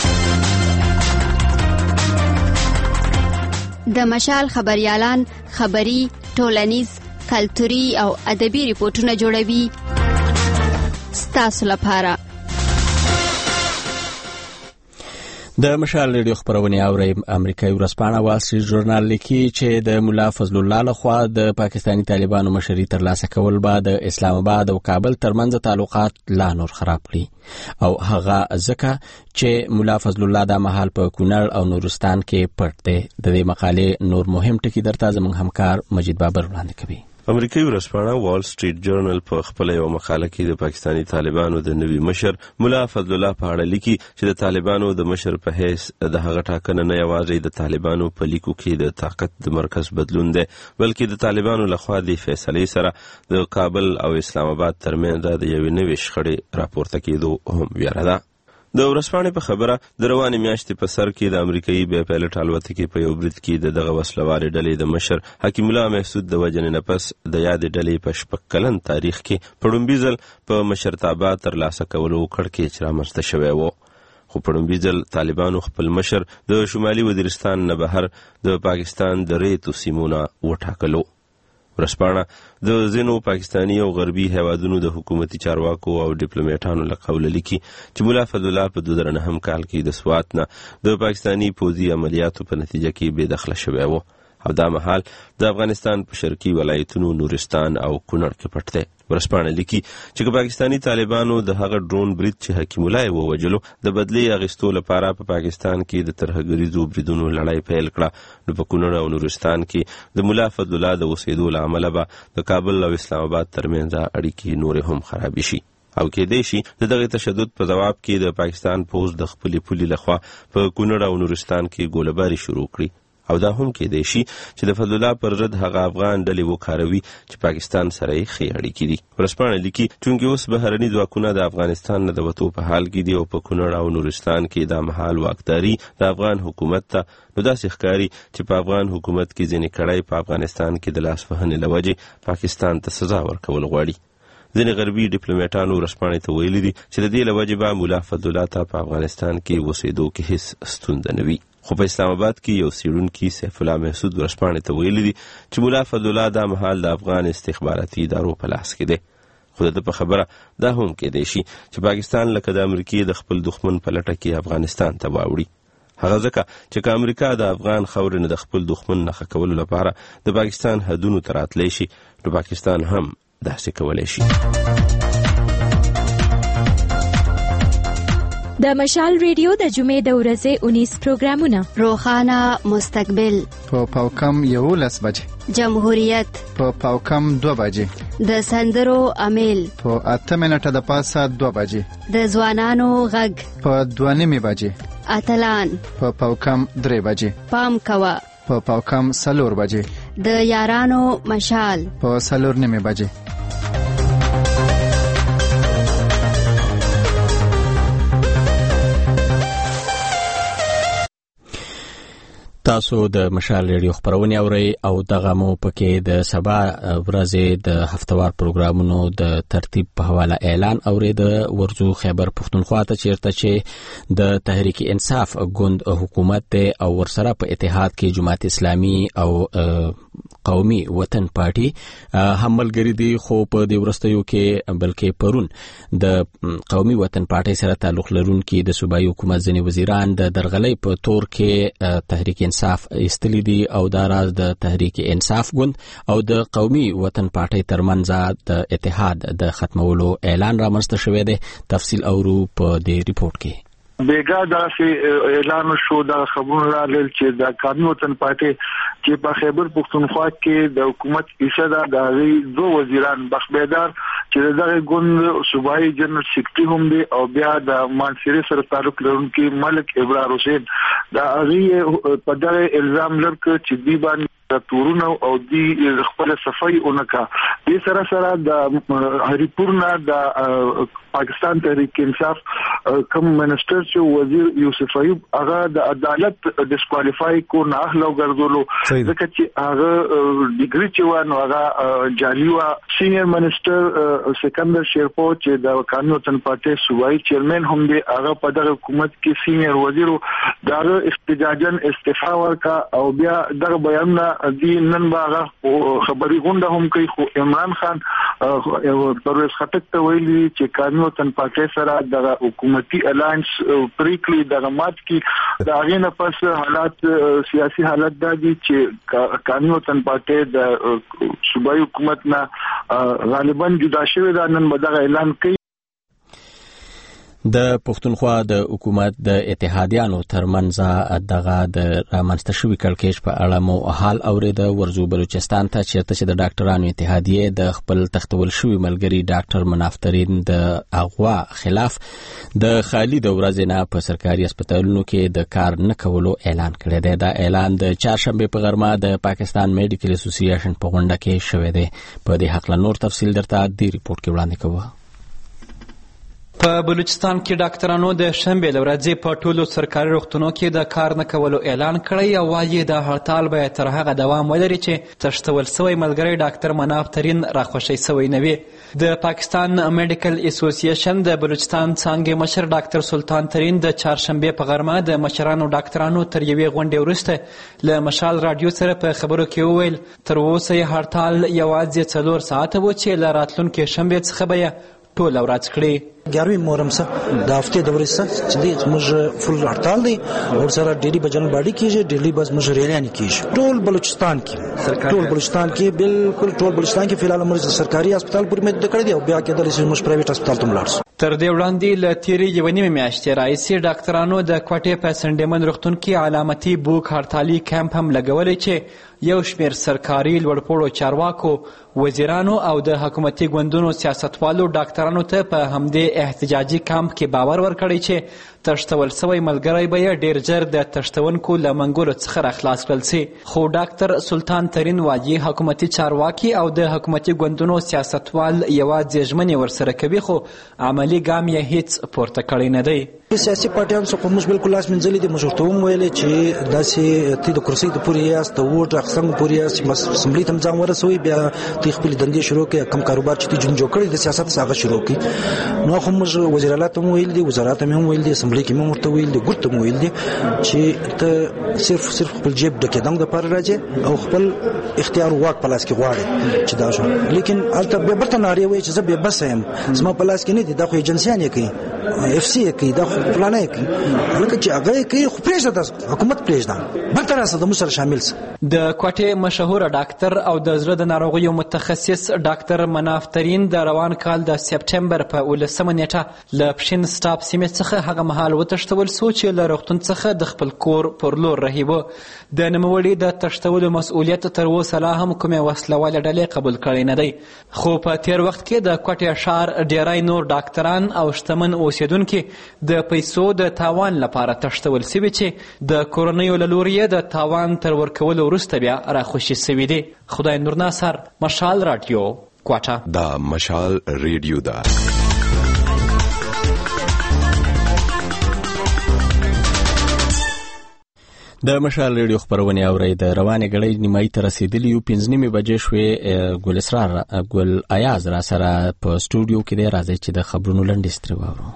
د مشال خبريالان خبري ټولنیز کلتوري او ادبي ریپورتونه جوړوي ستاسو لپاره. د مشال ریډیو خبرونه اوري امریکایي ورځپاڼه وال سټریټ ژورنال لیکي چې د مولا فضل الله لخوا د پاکستاني طالبانو مشري ترلاسه کول بعد د اسلام آباد او کابل ترمنځ تعلقات لا نور خراب کړي او هغه ځکه چې مولا فضل الله د مهال په کونړ او نورستان کې پټ دی. د دې مقالې نور مهم ټکي درته زموږ همکار مجید بابر وړاندې کوي. امریکایي ورځپاڼه وال سټریټ جورنال په خپل یو مقاله کې د پاکستاني طالبانو د نوي مشر مولا فضل الله په اړه لیکي چې د طالبانو د مشر په حیث د هغه ټاکنه نه یوازې د طالبانو په لیکو کې د طاقت د مرکز بدلون دی بلکې د طالبانو لخوا د فیصلې سره د کابل او اسلام آباد ترمنځ د یوې نوې شخړې راپورته کېدو هم ویره ده. د ورځپاڼې په خبره د روانې میاشتې په سر کې د امریکایي بیا پایلټ الوتکې په یو برید کې دغه وسلوارې ډلې د مشر حکیم الله محسود د وجنې نه پس د یادې ډلې په شپږ کلن تاریخ کې په لومړي ځل په مشرتابه ترلاسه کولو کړکېچ رامنځته شوی و. خو په لومړي ځل طالبانو خپل مشر د شمالي وزیرستان نه بهر د پاکستان د ریتو سیمونه وټاکلو. ورځپاڼه د ځینو پاکستاني او غربي هیوادونو د حکومتي چارواکو او ډیپلوماټانو له قوله لیکي چې مولا فضل الله په 2009 کال کې د سوات نه د پاکستاني پوځي عملیاتو په نتیجه کې بې دخله شوی و او دا مهال د افغانستان په شرقي ولایتونو نورستان او کونړ کې پټ دی. ورځپاڼه لیکي چې پاکستاني طالبانو د هغه ډرون برید چې حکیم الله ووجلو د بدلې اغستو لپاره په پاکستان کې د ترهګریزو بریدونو لړۍ پیل کړه نو په کونړ او نورستان کې د مولا فضل الله د اوسېدو له امله به د کابل او اسلام آباد ترمنځ اړیکې نورې هم خرابې شي او کېدای شي د دغه تشدد په جواب کې د پاکستان پوځ د خپلې پولې لخوا په کونړ او نورستان کې ګوله‌باري شروع کړي او دا هم کېدای شي چې د فضل الله پر ضد هغه افغان ډلې وکاروي چې پاکستان سره یې ښې اړیکې دي. ورځپاڼه لیکي چونکې اوس بهرني ځواکونه د افغانستان نه د وتو په حال کې دي او په کونړ او نورستان کې دا مهال واکداري د افغان حکومت ته نو داسې ښکاري چې په افغان حکومت کې ځینې کړۍ په افغانستان کې د لاس وهنې له وجې پاکستان ته سزا ورکول غواړي. ځینې غربي ډیپلوماټانو ورځپاڼې ته ویلي دي چې د دې له وجې به مولا فضل الله ته په افغانستان کې اوسېدو کې هیڅ ستونزه نه وي. خو په اسلام آباد کې یو څېړونکي سیف الله محسود ورځپاڼې ته ویلي دي چې مولا فضل الله دا مهال د افغان استخباراتي ادارو په لاس کې دی. خو د په خبره دا هم کېدای شي چې پاکستان لکه د امریکې د خپل دښمن په لټه کې افغانستان ته واوړي. هغه ځکه چې که امریکا د افغان خاورې نه د خپل دښمن نښه کولو لپاره د پاکستان حدونو ته راتلی شي نو پاکستان هم داسې کولی شي. د مشال ریډیو د جمعې د ورځې 19 پروګرامونه: روخانه مستقبل په پاوکم 11 بجې، جمهوریت په پاوکم 2 بجې، د سندرو امیل په 8 منټه د پاسه 2 بجې، د ځوانانو غږ په 2:30 بجې، اتلان په پاوکم 3 بجې، پام کوا په پاوکم 4 بجې، د یارانو مشال په 4:30 بجې. تاسو د مشال ریډیو خبرونه اورئ او دغه مو پکې د سبا ورځې د هفتوار پروګرامونو د ترتیب په حواله اعلان اورید. ورځو خیبر پښتونخوا ته چیرته چې د تحریک انصاف ګوند حکومت ته او ورسره په اتحاد کې جماعت اسلامي او قومي وطن پارټي همملګری دي، خو په دې ورستیو کې بلکې پرون د قومي وطن پارټي سره تعلق لرونکي د صوبایي حکومت ځینې وزیران د درغلۍ په تور کې تحریک انصاف استلی دي او دا راز د تحریک انصاف ګوند او د قومي وطن پارټي ترمنځ د اتحاد د ختمولو اعلان رامنځته شوی دی. تفصیل اورو په دې ریپورت کې. بیګا دا چې اعلان شو دا خبرونه راغلل چې د قومي وطن پارټي چې په خیبر پښتونخوا کې د حکومت ایسه دا د دوه وزیران بخبیدار چې دغه ګوند صوبایي جنرال سیکرټری هم دی او بیا د مانسيري سره تعلق لرونکي ملک ابرار حسین دا هغه په دغه الزام لرک چې دی باندې تورونه او دی خپل صفای اونکا دې سره سره د هریپورنا د پاکستان تحریک انصاف کوم منسٹر چې وزیر یوسف ایوب هغه د عدالت ډیسکوالیفای کو نه اخلو ګرځولو ځکه چې هغه ډیګری چې ونه هغه جالیوا سینیئر منسٹر سکندر شیرپو چې د قانون وطن پارټي صوبایي چیرمن هم دی هغه په دغه حکومت کې سینیئر وزیر دغه احتجاجن استعفا ورکا او بیا دغه بیان دی نن باغه خبري غونډه هم کوي. خو عمران خان پرویز خټک ته ویلي چې قانون وطن پارټي سره د حکومتي الاینس پریکلی د مات کې د هغه نه پس حالات سیاسي حالت دي چې قانون وطن پارټي د صوبایي حکومت نه غالبا جدا شوی دا نن بدغه اعلان کوي. د پښتونخوا د حکومت د اتحادیانو ترمنځ دغه د رامنځته شوي کړکېچ په اړه مو حال اورید. ورځو بلوچستان ته چیرته چې د ډاکټرانو اتحادیه د خپل تختول شوي ملګری ډاکټر منافترین د اغوا خلاف د خالی د ورځې نه په سرکاري هسپتالونو کې د کار نه کولو اعلان کړی دی. دا اعلان د چهارشنبه په غرمه د پاکستان میډیکل اسوسییشن په غونډه کې شوی دی. په دې حق له نور تفصیل درته د ریپورت کې وړاندې کوو. په بلوچستان کې ډاکټرانو د شنبه ورځې په ټولو سرکاري روغتونونو کې د کار نه کولو اعلان کړی او وايي د هړتال به تر هغه دوام ولري چې تشتول شوی ملګری ډاکټر منافترین راخوشي شوی نه وي. د پاکستان میډیکل اسوسییشن د بلوچستان څنګه مشر ډاکټر سلطان ترین د چهارشنبه په غرمه د مشرانو ډاکټرانو تر یوې غونډې وروسته له مشال رادیو سره په خبرو کې وویل تر اوسه هړتال یوازې 4 ساعته و چې له راتلونکي شنبه څخه به ټول ورځ کړي. 11 محرم سره د هفته د ورځې سره چې دی موږ فل هړتال دی او سره ډیلی بجن باډي کیږي ډیلی بس موږ ریلیان کیږي ټول بلوچستان کې بالکل ټول بلوچستان کې فلحال موږ سرکاري هسپتال پورې مد کړی دی او بیا کېدل چې موږ پرایویټ هسپتال ته لاړ شو. تر دې وړاندې له تیرې یوې نیمې میاشتې راهیسې ډاکټرانو د کوټې په سنډیمن روغتون کې علامتي بوک هړتالي کمپ هم لګولی چې یو شمېر سرکاري لوړپوړو چارواکو وزیرانو او د حکومتي ګوندونو سیاستوالو ډاکټرانو ته په همدې احتجاجي کمپ کې باور ورکړی چې تشتول شوی ملګری به یې ډېر ژر د تشتونکو له منګولو څخه راخلاص کړل سي. خو ډاکټر سلطان ترین وايي حکومتي چارواکي او د حکومتي ګوندونو سیاستوال یوازې ژمنې ورسره کوي خو عملي ګام یې هیڅ پورته کړی نه دی. سیاسي پارټیانو څخه موږ بالکل لاس منځلې دي. موږ ورته وویلې چې داسې ته د کرسۍ د پورې یاست د ووټ اخیستنې پورې یاست چې اسمبلي ته ځان ورسوي بیا ته خپلې دندې شروع کړې کم کاروبار چې ته جوړ کړی د سیاست هغه شروع کړي. نو خو موږ وزیر اعلی ته هم ویل دي وزارت ته هم ویل دي اسمبلي کې هم ورته ویل دي ګوت هم ویل دي چې ته صرف خپل جیب ډکېدم د پاره راځي او خپل اختیار واک په لاس کې غواړي چې دا شو. لیکن البته به برته ناری وایي چې زه به بس یم زما په لاس کې نه دي دا خو ایجنسیان یې کوي اف سی کوي دا پلان یې کوي لکه چې هغه کوي خو پرېږده د حکومت پرېږده بل تر د مسر شامل سي. د کوټې مشهور ډاکټر او د زړه د ناروغیو متخصص ډاکټر منافترین د روان کال د سپټمبر په 19 نیټه له پښین سټاپ سیمې څخه هغه مهال وتښتول سو چې له روغتون څخه د خپل کور پر لور رهیبه. د نوموړي د تښتولو مسؤلیت تر اوسه لا هم کومې وسلواله ډلې قبول کړی نه دی. خو په تیر وخت کې د کوټې ښار ډیری نور ډاکټران او شتمن اوسیدونکي د پیسو د تاوان لپاره تښتول سوي چې د کورنیو له لوري د تاوان تر ورکولو وروسته بیا راخوشي سوي دي. خدای نور ناصر، مشال رادیو، کوټه. دا مشال ریډیو ده. د مشال ریډیو خبرونه اوري د روانې غړې نیمای تر رسیدلی یو 5:30 بجې شوې ګل اسرار ګل ایاز را سره په سټوډیو کې دی راځي چې د خبرونو لنډیستري وورو.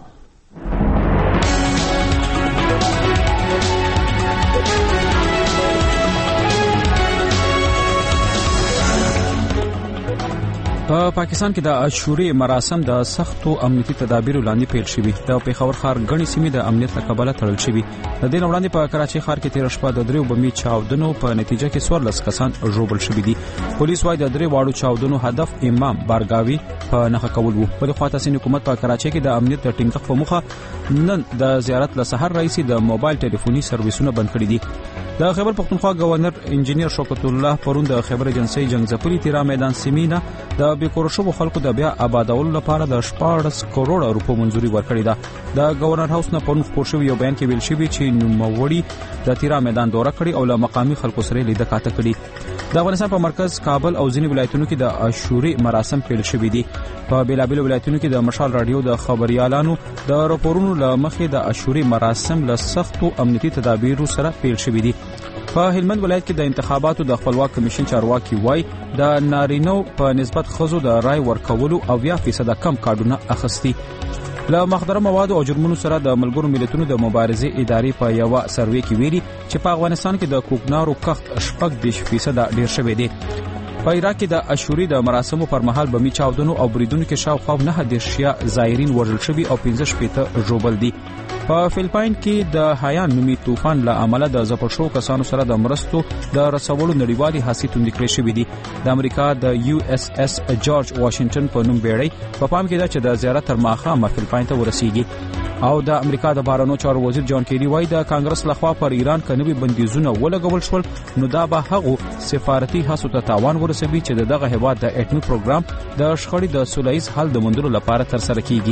په پاکستان کې د عاشوري مراسم د سختو امنیتي تدابیرو لاندې پیل شوي. د پیښور ښار غني سیمې د امنیت له کبله تړل شوي. د دې وړاندې په کراچۍ ښار کې 13 شپه د دریو بمي چاودنو په نتیجه کې 14 کسان ژوبل شوي دي. پولیس وايي د درې واړو چاودنو هدف امام بارګاوي په نخښه کول وو. په خوا تاسو حکومت په کراچۍ کې د امنیت د ټینګښت په مخه نن د زیارت له سحر رئیس د موبایل ټلیفوني سرویسونه بند کړي دي. د خیبر پختونخوا گورنر انجنیر شوکت الله پرون د خیبر ایجنسی جنگزپلی تیرا میدان سیمینا د بیکورشو خلکو د بیا آبادولو لپاره د 14 کروڑ روپو منځوري ورکړې ده. د گورنر هاوس نه پرون خبر شوی یو بیان کې ویل شوی چې نوموړي د تیرا میدان دوره کړی او له مقامی خلکو سره لیدل کاته کړي. د افغانستان په مرکز کابل او ځینې ولایتونو کې د عاشوري مراسم پیل شوي دي. په بیلابیل ولایتونو کې د مشال رادیو د خبريالانو د راپورونو لمخې د عاشوري مراسم له سختو امنیتي تدابیرو سره پیل شوي دي. په هلمند ولایت کې د انتخاباتو د خپلواک کمیشن چارواکي وای د نارینو په نسبت خزو د رای ورکولو او 20% کم کارډونه اخستي. له مخدره مواد او جرمونو سره د ملګرو ملتونو د مبارزې ادارې په یو سروې کې ویلي چې په افغانستان کې د کوکنارو کښت 14% ډیر شوی دی. په عراق کې د عاشوري د مراسمو پر مهال بمي چاودنو او بریدونو کې شاوخوا 9 زایرین وژل شوي او 15 ژوبل دي. په فلپاین کې د هایان نومي طوفان له امله د ځپل شوو کسانو سره د مرستو د رسولو نړیوالي هڅې توندې کړې شوې دي. د امریکا د USS جورج واشنگټن په نوم بیړۍ په پام کې ده چې د زیارت تر ماښامه فلپاین ته ورسیږي. او د امریکا د بهرنیو چارو وزیر جان کیری وایي د کانګرس لخوا پر ایران کنوي بندیزونه ولګول شول نو دا به هغه سفارتي هڅو ته تاوان ورسوي چې دغه هیواد د اټومي پروګرام د شخړې د سولهییز حل د موندلو لپاره تر سره کیږي.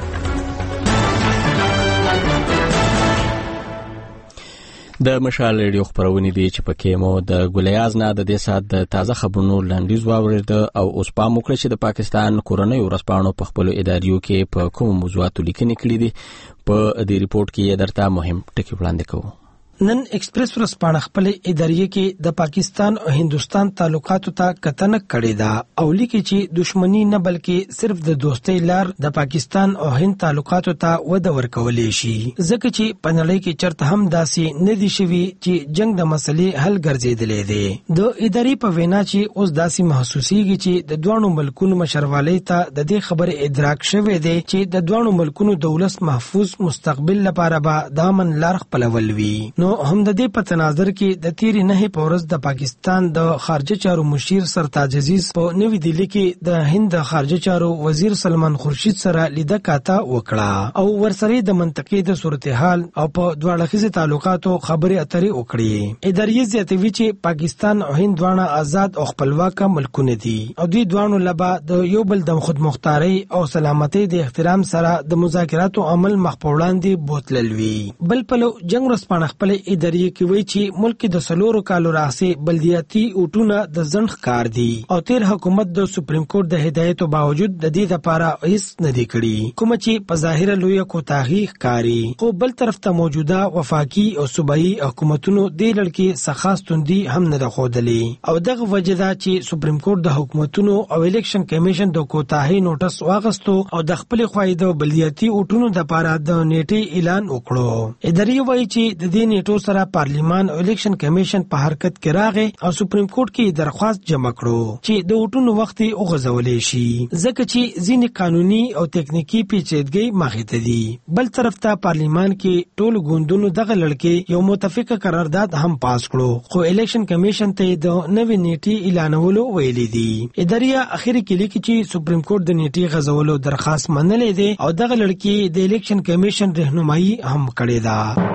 د مشال ریډیو خبرونه دي چې پکې مو د ګلیاز نه د دې سات د تازه خبرونو لنډیز واورید او اوس په موکړه چې د پاکستان کورنۍ ورسپانو په خپل اداریو کې په کوم موضوعاتو لیکنې کړې دي. په دې ریپورت کې درته مهم ټکي وړاندې کوو. نن ایکسپریس ورسپانه خپل اداریه کې د پاکستان او هندستان تعلقاتو ته کتنه کړې ده او لیکي چې دښمنی نه بلکې صرف د دوستۍ لار د پاکستان او هند تعلقاتو ته وده ورکولې شي ځکه چې په نړۍ کې چرته هم داسې نه دي شوي چې جنگ د مسلې حل ګرځېدلې دي. د ادارې په وینا چې اوس داسې محسوسيږي چې د دوه ملکونو مشروالی ته د دې خبرې ادراک شوی دی چې د دوه ملکونو دولت محفوظ مستقبل لپاره به د امن لار خپلول وي. نو هم د دې په تناظر کې د تیری نه په ورځ د پاکستان د خارجه چارو مشیر سرتاج عزیز په نوې دلی کې د هند خارجه چارو وزیر سلمان خورشید سره لیدل کاته وکړه او ورسره د منطقې د صورتحال او په دواړه تعلقاتو خبرې اترې وکړي. ادارې زیاتوي چې پاکستان او هند دواړه آزاد او خپلواک ملکونه دي او دوی دواړو لبا د یو بل د خود مختاري او سلامتي د احترام سره د مذاکراتو عمل مخ په وړاندې بوتللوي. بل په جنگ ورسپانه خپل ادارې کې وایي چې ملک د سلورو کالو راهیسې بلدیاتي اوټونه د ځنډ کار دي او تیر حکومت د سپریم کورټ د هدایتو باوجود د دې لپاره هیڅ نه دی کړی کوم چې په ظاهر لوی کوتاهي ښکاري. خو بل طرف ته موجوده وفاقي او صوبایي حکومتونو د لړکې سخاستوندي هم نه راخودلې او دغه وجه دا چې سپریم کورټ د حکومتونو او الیکشن کمیشن د کوتاهي نوټس واغستو او د خپل خوایده بلدیاتي اوټونو د لپاره د نیټه اعلان وکړو. ادارې وایي چې د دې نیټو سره پارلیمان او الیکشن کمیشن په حرکت کې راغی او سپریم کورټ کې درخواست جمع کړو چې د وټونو وخت وغځولې شي ځکه چې ځینې قانوني او تکنیکی پیچیدګۍ مخې ته دي. بل طرف ته پارلیمان کې ټول ګوندونو دغه لړکې یو متفقه قرارداد هم پاس کړو خو الیکشن کمیشن ته د نوې نیټې اعلانولو ویلې دي. ادارې اخر کې لیکي چې سپریم کورټ د نیټې غځولو درخواست منلې ده او دغه لړکې د الیکشن کمیشن رهنمایي هم کړې ده.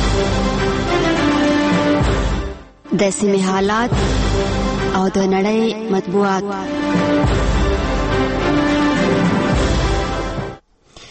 د سیمې حالات او د نړۍ مطبوعات.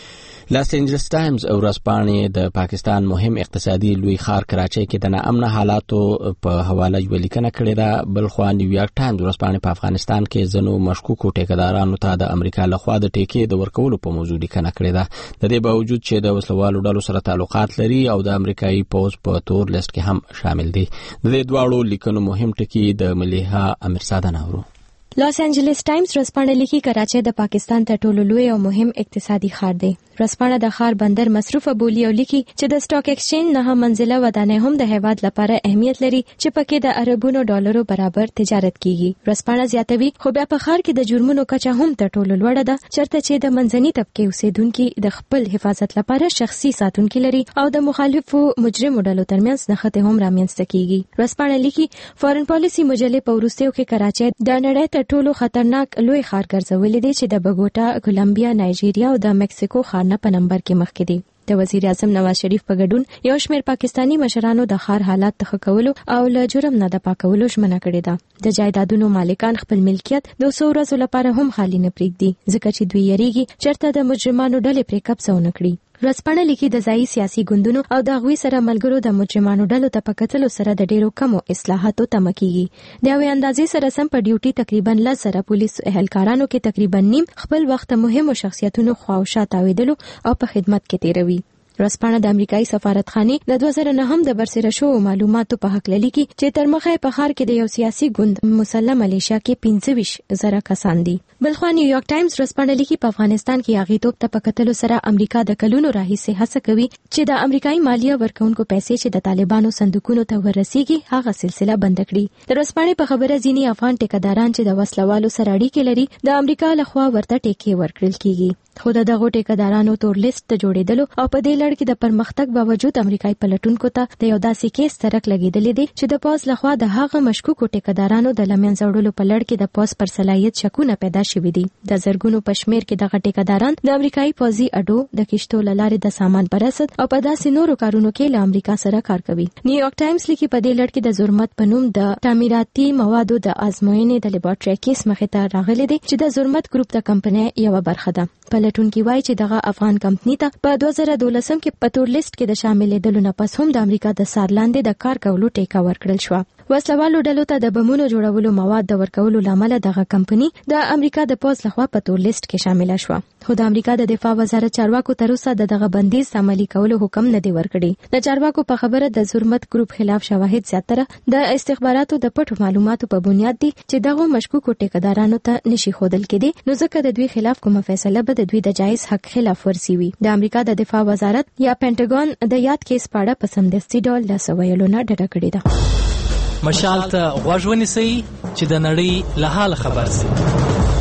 لاس انجلس ټایمز ورځپاڼې د پاکستان مهم اقتصادي لوی ښار کراچۍ کې د ناامنه حالاتو په حواله یو لیکنه کړې ده. بل خو نیویارک ټایمز ورځپاڼې په افغانستان کې ځنو مشکوکو ټیکدارانو ته د امریکا لخوا د ټیکې د ورکولو په موضوع لیکنه کړې ده. د دې باوجود چې د وسلوالو ډلو سره تعلقات لري او د امریکایي پوز په تور لیست کې هم شامل دي. د دې دواړو لیکنو مهم ټکی د مليحه امیرزاده نورو. لاس انجلس ټایمز ورځپاڼه لیکي کراچۍ د پاکستان تر ټولو لوی او مهم اقتصادي ښار دی. ورځپاڼه د ښار بندر مصرفه بولی او لیکي چې د سټاک ایکسچینج 9 منزله ودانۍ هم د هیواد لپاره اهمیت لري چې پکې د اربونو ډالرو برابر تجارت کیږي. ورځپاڼه زیاتوي خو بیا په ښار کې د جرمونو کچه هم تر ټولو لوړه ده، چرته چې د منځني طبقه اوسیدونکو د خپل حفاظت لپاره شخصي ساتونکي لري او د مخالفو مجرمو ډلو ترمنځ نښتې هم رامنځته کیږي. ورځپاڼه لیکي فورن پالیسي مجلې په وروستیو کې کراچۍ د نړۍ تر ټولو خطرناک لوی ښار ګرځولې دي چې د بوګوټا، کولمبیا، نایجیریا او د مکسیکو ښار نه په نمبر کې مخکې دي. د وزیر اعظم نواز شریف په ګډون یو شمېر پاکستانی مشرانو د ښار حالات ته ښه کولو او له جرم نه د پاکولو ژمنه کړې ده. د جایدادونو مالکان خپل ملکیت د 100 ورځو لپاره هم خالي نه پرېږدي ځکه چې دوی یریږي چرته د مجرمانو ډلې پرې قبضه ونه کړي. ورځپاڼه لیکي د ځایي سیاسي ګوندونو او د هغوی سره ملګرو د مجرمانو ډلو ته په کتلو سره د ډیرو کمو اصلاحاتو تمه کیږي. د یوې اندازې سره سم په ډیوټي تقریبا 10 سره پولیس اهلکارانو کې تقریبا نیم خپل وخت مهمو شخصیتونو خواوشا تاویدلو او په خدمت کې تیروي. ورځپاڼه د امریکایي سفارتخانې د 2009 د برسره شو معلوماتو په حق لیکي چې تر مخه په ښار کې د یو سیاسي ګوند مسلح ملیشیا کې 25,000 کسان دي. بلخوا نیویارک ټایمز ورځپاڼه لیکي په افغانستان کې اغیتوب ته په کتلو سره امریکا د کلونو راهیسې هڅه کوي چې د امریکایي مالیه ورکونکو پیسې چې د طالبانو صندوقونو ته ورسیږي هغه سلسله بند کړي. د ورځپاڼې په خبره ځینی افغان ټیکداران چې د وسلوالو سره اړیکې لري د امریکا لخوا ورته ټیکې ورکړل کیږي. خو دغه ټیکدارانو تور لیست ته جوړیدلو او په دې لړ کې د پرمختګ باوجود امریکایي پلټونکو ته د یو داسې کیس ترک لګیدلې دي چې د پوز لخوا د هغه مشکوکو ټیکدارانو د لمنځه وړلو په لړ کې د پوز پر صلاحیت شکونه پیدا شوي دي. د زرګونو پشمیر کې دغه ټیکداران د امریکایي پوزي اډو د کشتو لارې د سامان برسد او په داسې نورو کارونو کې له امریکا سره کار کوي. نیویارک ټایمز لیکي په دې لړ کې د زرمت په نوم د تعمیراتي موادو د ازموینې د لیبارټري کیس مخې ته راغلي دي چې د زرمت ګروپ د کمپنۍ یو برخه ده. پلټونکي وایي چې دغه افغان کمپنۍ ته په 2012 کې په تور لیست کې د شاملېدلو نه پس هم د امریکا د سار لاندې د کار کولو ټیکه ورکړل شو. وسلوالو ډلو ته د بمونو جوړولو مواد د ورکولو لامل دغه کمپنۍ د امریکا د پوز لخوا په تور لیست کې شامل شو. خو د امریکا د دفاع وزارت چارواکو تر اوسه دغه بندیز عملي کولو حکم نه دی ورکړی. د چارواکو په خبره د زرمت ګروپ خلاف شواهد زیاتره د استخباراتو د پټو معلوماتو په بنیاد دي چې دغه مشکوکو ټیکدارانو ته نشي خودل کېدی، نو ځکه د دوی خلاف کومه فیصله به د دوی د جایز حق خلاف ورسی وي. د امریکا د دفاع وزارت یا پینټاګون د یاد کیس پاړه په سمدستي ډول د سویلو نه ډډه کړې ده. مشال ته غوږ ونیسئ چې د نړۍ له حال خبر شئ.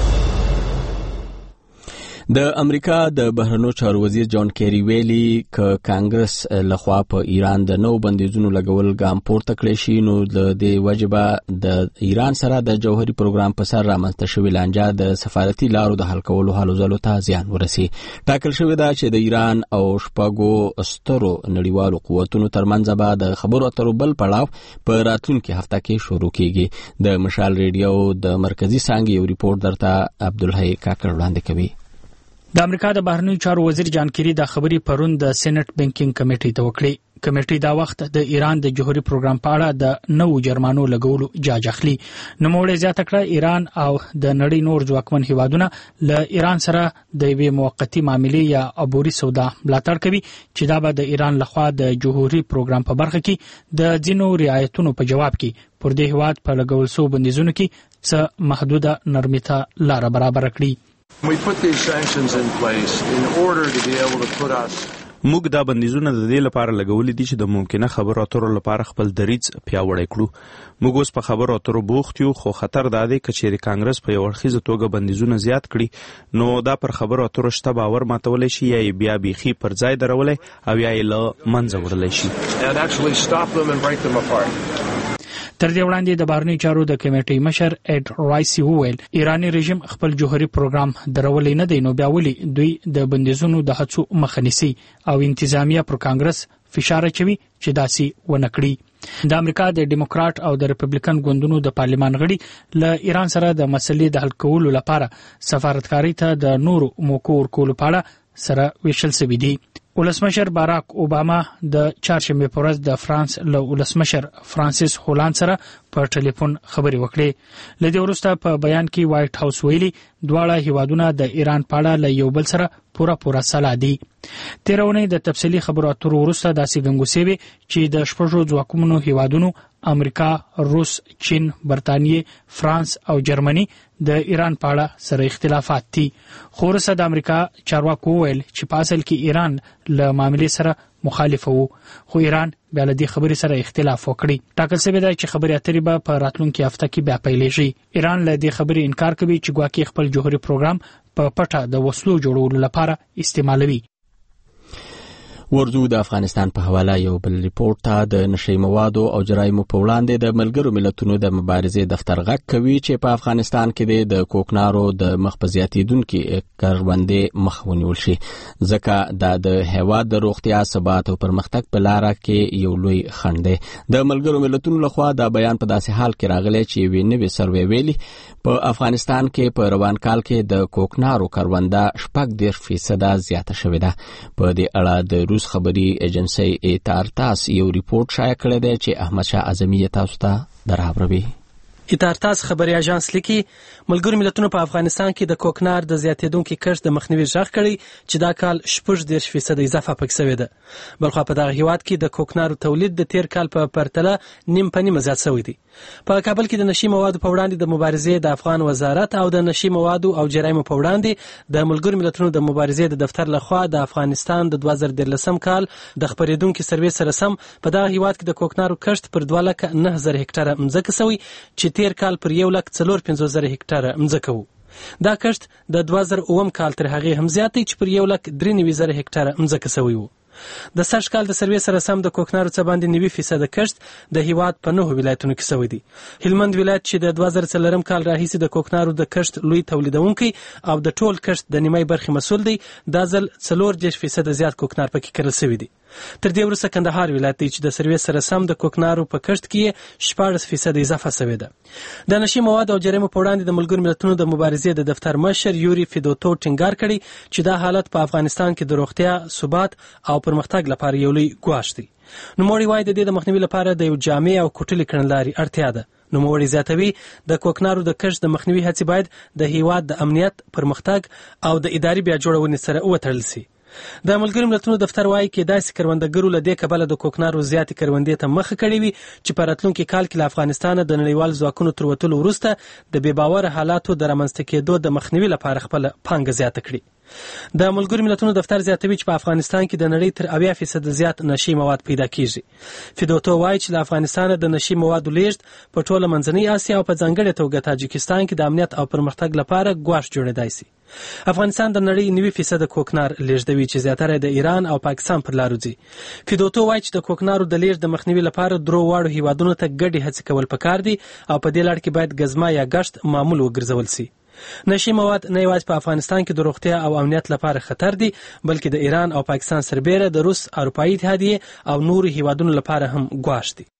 د امریکا د بهرنیو چارو وزیر جان کیری ویلي ک کانګرس لخوا په ایران د نو بندیزونو لګول ګام پورته کړی شي نو د دې وجبه د ایران سره د جوهري پروګرام په سر رامنځته شوی لانجه د سفارتي لارو د حل کولو هلو ځلو ته زیان ورسي. ټاکل شوی دا چې د ایران او شپږو سترو نړیوالو قوتونو ترمنځ به د خبرو اترو بل پړاو په راتلونکي هفته کې شروع کیږي. د مشال ریډیو د مرکزی څانګې یو ریپورت درته عبدالحی کاکړ وړاندې کوي. د امریکا د بهرنیو چارو وزیر جان کیری د خبري پرون د سېنات بانکینګ کمیټې ته وکړي. کمیټې دا وخت د ایران د جوهري پروګرام په اړه د نو جرمانو لګولو جاج اخلي. نوموړی زیاته کړه ایران او د نړۍ نور ځواکمن هیوادونه له ایران سره د یوې موقتی معاملې یا عبوري سودا ملاتړ کوي چې دا به د ایران لخوا د جوهري پروګرام په برخه کې د ځینو رعایتونو په جواب کې پر دې هیواد په لګول سو بندیزونو کې څه محدوده نرمي ته لار برابر کړي. موږ دا بندیزونه د دې لپاره لګولې دي چې د ممکنه خبرو اترو لپاره خپل دریځ پیاوړی کړو. موږ اوس په خبرو اترو بوخت یو، خو خطر دا دی چې کانګرس په یو اړخیزه توګه بندیزونه زیات کړي نو دا پر خبرو اترو شته باور ماتولی شي یا بیا بیخي پر ځای درولی او یا یې له منځه وړلی شي. تر دې وړاندې د بهرنیو چارو د کمیټې مشر اډ رایسي وویل ایرانی رژیم خپل جوهري پروګرام درولې نه دی نو بیا ولې دوی د بندیزونو د هڅو مخه نیسي او انتظامیه پر کانګرس فشار اچوي چې داسې ونه کړي. د امریکا د ډیموکرات او د ریپبلیکن ګوندونو د پارلمان غړي له ایران سره د مسلې د حل کولو لپاره سفارتکاري ته د نورو موقعو ورکولو په اړه سره ویشل شوی دی. ولسمشر باراک اوباما د چهارشنبه په ورځ د فرانس له ولسمشر فرانسیس هولاند سره په ټلیفون خبرې وکړې. لدې وروسته په بیان کې وایټ هاوس ویلي دواړه هیوادونه د ایران په اړه له یو بل سره پوره سلا دي. تیرونه د تفصیلی خبرو اترو وروسته داسې ګنګوسې وي چې د شپږو ځواکمنو هیوادونو امریکا، روس، چین، برتانیې، فرانس او جرمني د ایران په اړه سره اختلافات دي. خو وروسته د امریکا چارواکو وویل چې په اصل کې ایران له معاملې سره مخالف وو، خو ایران بیا له دې خبرې سره اختلاف وکړي. ټاکل شوی دی چې خبرې اترې به په راتلونکي هفته کې بیا پیلېږي. ایران له دې خبرې انکار کوي چې ګواکې خپل جوهري پروګرام په پټه د وسلو جوړولو لپاره استعمالوي. ورځو د افغانستان په حواله یو بل ریپورت ته د نشي موادو او جرایمو په وړاندې د ملګرو ملتونو د مبارزې دفتر غږ کوي چې په افغانستان کې د کوکنارو د مخ په زیاتیدونکو کروندې مخ ونیول شي، ځکه دا د هیواد د روغتیا، ثبات او پرمختګ په لار کې یو لوی خنډ دی. د ملګرو ملتونو لخوا دا بیان په داسې حال کې راغلی چې یوې نوې سروې ویلي په افغانستان کې په روان کال کې د کوکنارو کرونده 40% زیاته شوې ده. په دې اړه د خبري ایجنسی ایتارتاس یو ریپورت شایع کړی دی چې احمد شاه اعظمي تاسو ته درحبروي. ایتارتاس خبري اژانس لیکي ملګرو ملتونو په افغانستان کې د کوکنار د زیاتیدونکو کښت د مخنیوي ژغ کړی چې دا کال 40% اضافه پکې شوې ده. بلخو په دغه هیواد کې د کوکنارو تولید د تیر کال په پرتله نیم په نیم زیات شوی دی. په کابل کې د نشي موادو په وړاندې د مبارزې د افغان وزارت او د نشي موادو او جرایمو په وړاندې د ملګرو ملتونو د مبارزې د دفتر لخوا د افغانستان د 2013 کال د خبرېدونکو سروې سره سم په دغه هیواد کې د کوکنارو کښت پر 2,09,000 هکټاره مځکه شوی چې تیر کال پر 1,04,50,000 هکټاره مځکه وو. دا کښت د 2009 کال تر هغه هم زیات دی چې پر 1,93,000 هکټاره مځکه شوی وو. د سږ کال د سروې سره سم د کوکنارو څخه باندې 90% کښت د هیواد په 9 ولایتونو کې شوی دی. هلمند ولایت چې د 2004 کال راهیسې د کوکنارو د کښت لوی تولیدونکي او د ټول کښت د نیمای برخې مسول دی، دا ځل 40% زیات کوکنار پکې کرل شوی دی. تر دې وروسته کندهار ولایت دی چې د سروې سره سم د کوکنارو په کښت کې 14% اضافه شوی ده. د نشي مواد او جرایمو په وړاندې د ملګرو ملتونو د مبارزې د دفتر مشر یوري فیدوتو ټینګار کړي چې دا حالت په افغانستان کې د روغتیا، ثبات او پرمختګ لپاره یو لوی ګواښ دی. نوموړي وایي د دې د مخنیوي لپاره د یو جامع او کوټلې کړنلارې اړتیا ده. نوموړي زیاتوي د کوکنارو د کښت د مخنیوي هڅې باید د هیواد د امنیت، پرمختګ او د اداري بیا جوړونې سره وتړل شي. د ملګرو ملتونو دفتر وايي کې داسې کروندګرو له دې کبله د کوکنارو زیاتې کروندې ته مخه کړې وي چې په راتلونکي کال کې له افغانستانه د نړیوال ځواکونو تر وتلو وروسته د بې باوره حالاتو د رامنځته کېدو د مخنیوي لپاره خپل پانګه زیاته کړي. د ملګرو ملتونو دفتر زیاتوي چې په افغانستان کې د نړۍ تر 80% زیات نشي مواد پیدا کیږي. فیدوتو وايي چې له افغانستانه د نشي موادو لیږد په ټوله منځنۍ اسیا او په ځانګړې توګه تاجکستان کې د امنیت او پرمختګ لپاره ګواښ جوړېدای شي. افغانستان د نړۍ 90% کوکنار لیږدوي چې زیاتره د ایران او پاکستان پر لارو ځي. فیدوتو وايي چې د کوکنارو د لیږد د مخنیوي لپاره درو واړو هیوادونو ته ګډې هڅې کول پکار دي او په دې لړ کې باید ګزما یا ګشت معمول وګرځول شي. نشي مواد نه یوازې په افغانستان کې د روغتیا او امنیت لپاره خطر دي، بلکې د ایران او پاکستان سربېره د روس، اروپایي اتحادیې او نورو هیوادونو لپاره هم ګواښ دي.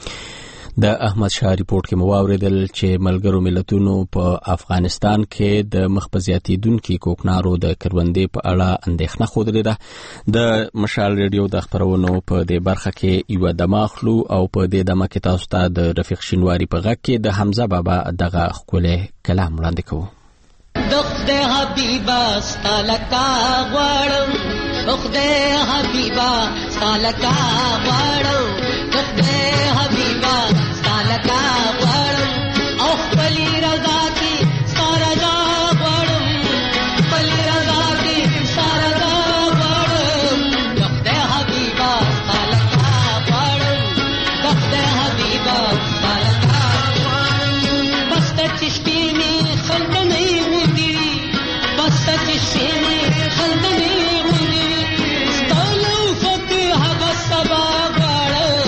د احمد شاه ریپورت کې مو واوریدل چې ملګرو ملتونو په افغانستان کې د مخ په زیاتیدونکو کوکنارو د کروندې په اړه اندېښنه خوده ده. د مشال ریډیو د خبرونو په دې برخه کې یو دماغلو او په دې دمه کې تاسو ته د رفیق شینواری په غږ کې د حمزه بابا دغه خپله کلام وړاندې کوو. دخته حبیبا ستالکا غواړم، دخته حبیبا ستالکا غواړم، دخته حبیبا ستالکا غواړم او خپلی رضا کی ستارضا غواړم، خپلی رضا کی ستارضا غواړم، دخته حبیبا ستالکا غواړم، دخته حبیبا ستالکا غواړم. بسته چشپی می خلدنی سچشینی خلدنی غنی ستالو فتح بسبا غړ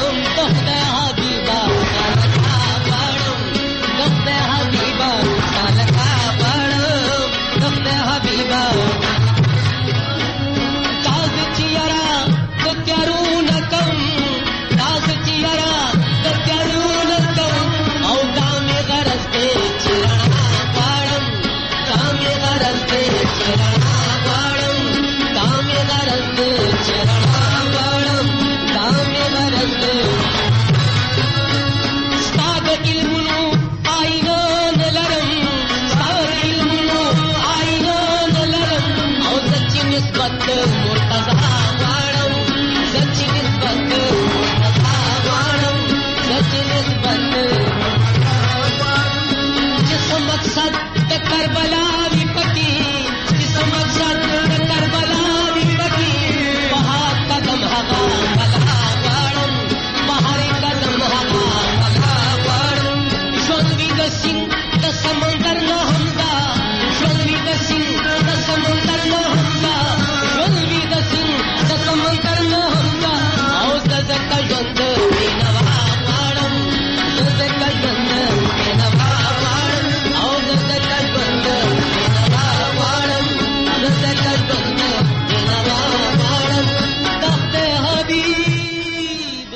کربلا وی پکی کس مقصد کربلا وی پکی بہار قدم ہوا بلا غواړم بہار قدم ہوا بلا غواړم ژوند وی د سیند د سمندر نه همدا ژوند وی د سیند د سمندر نه همدا ژوند وی د سیند د سمندر نه همدا او د زکه ژوند بینوا غواړم د زکه ژوند بینوا غواړم او د زکه ژوند بینوا غواړم د زکه ژوند بینوا غواړم تخت حبیب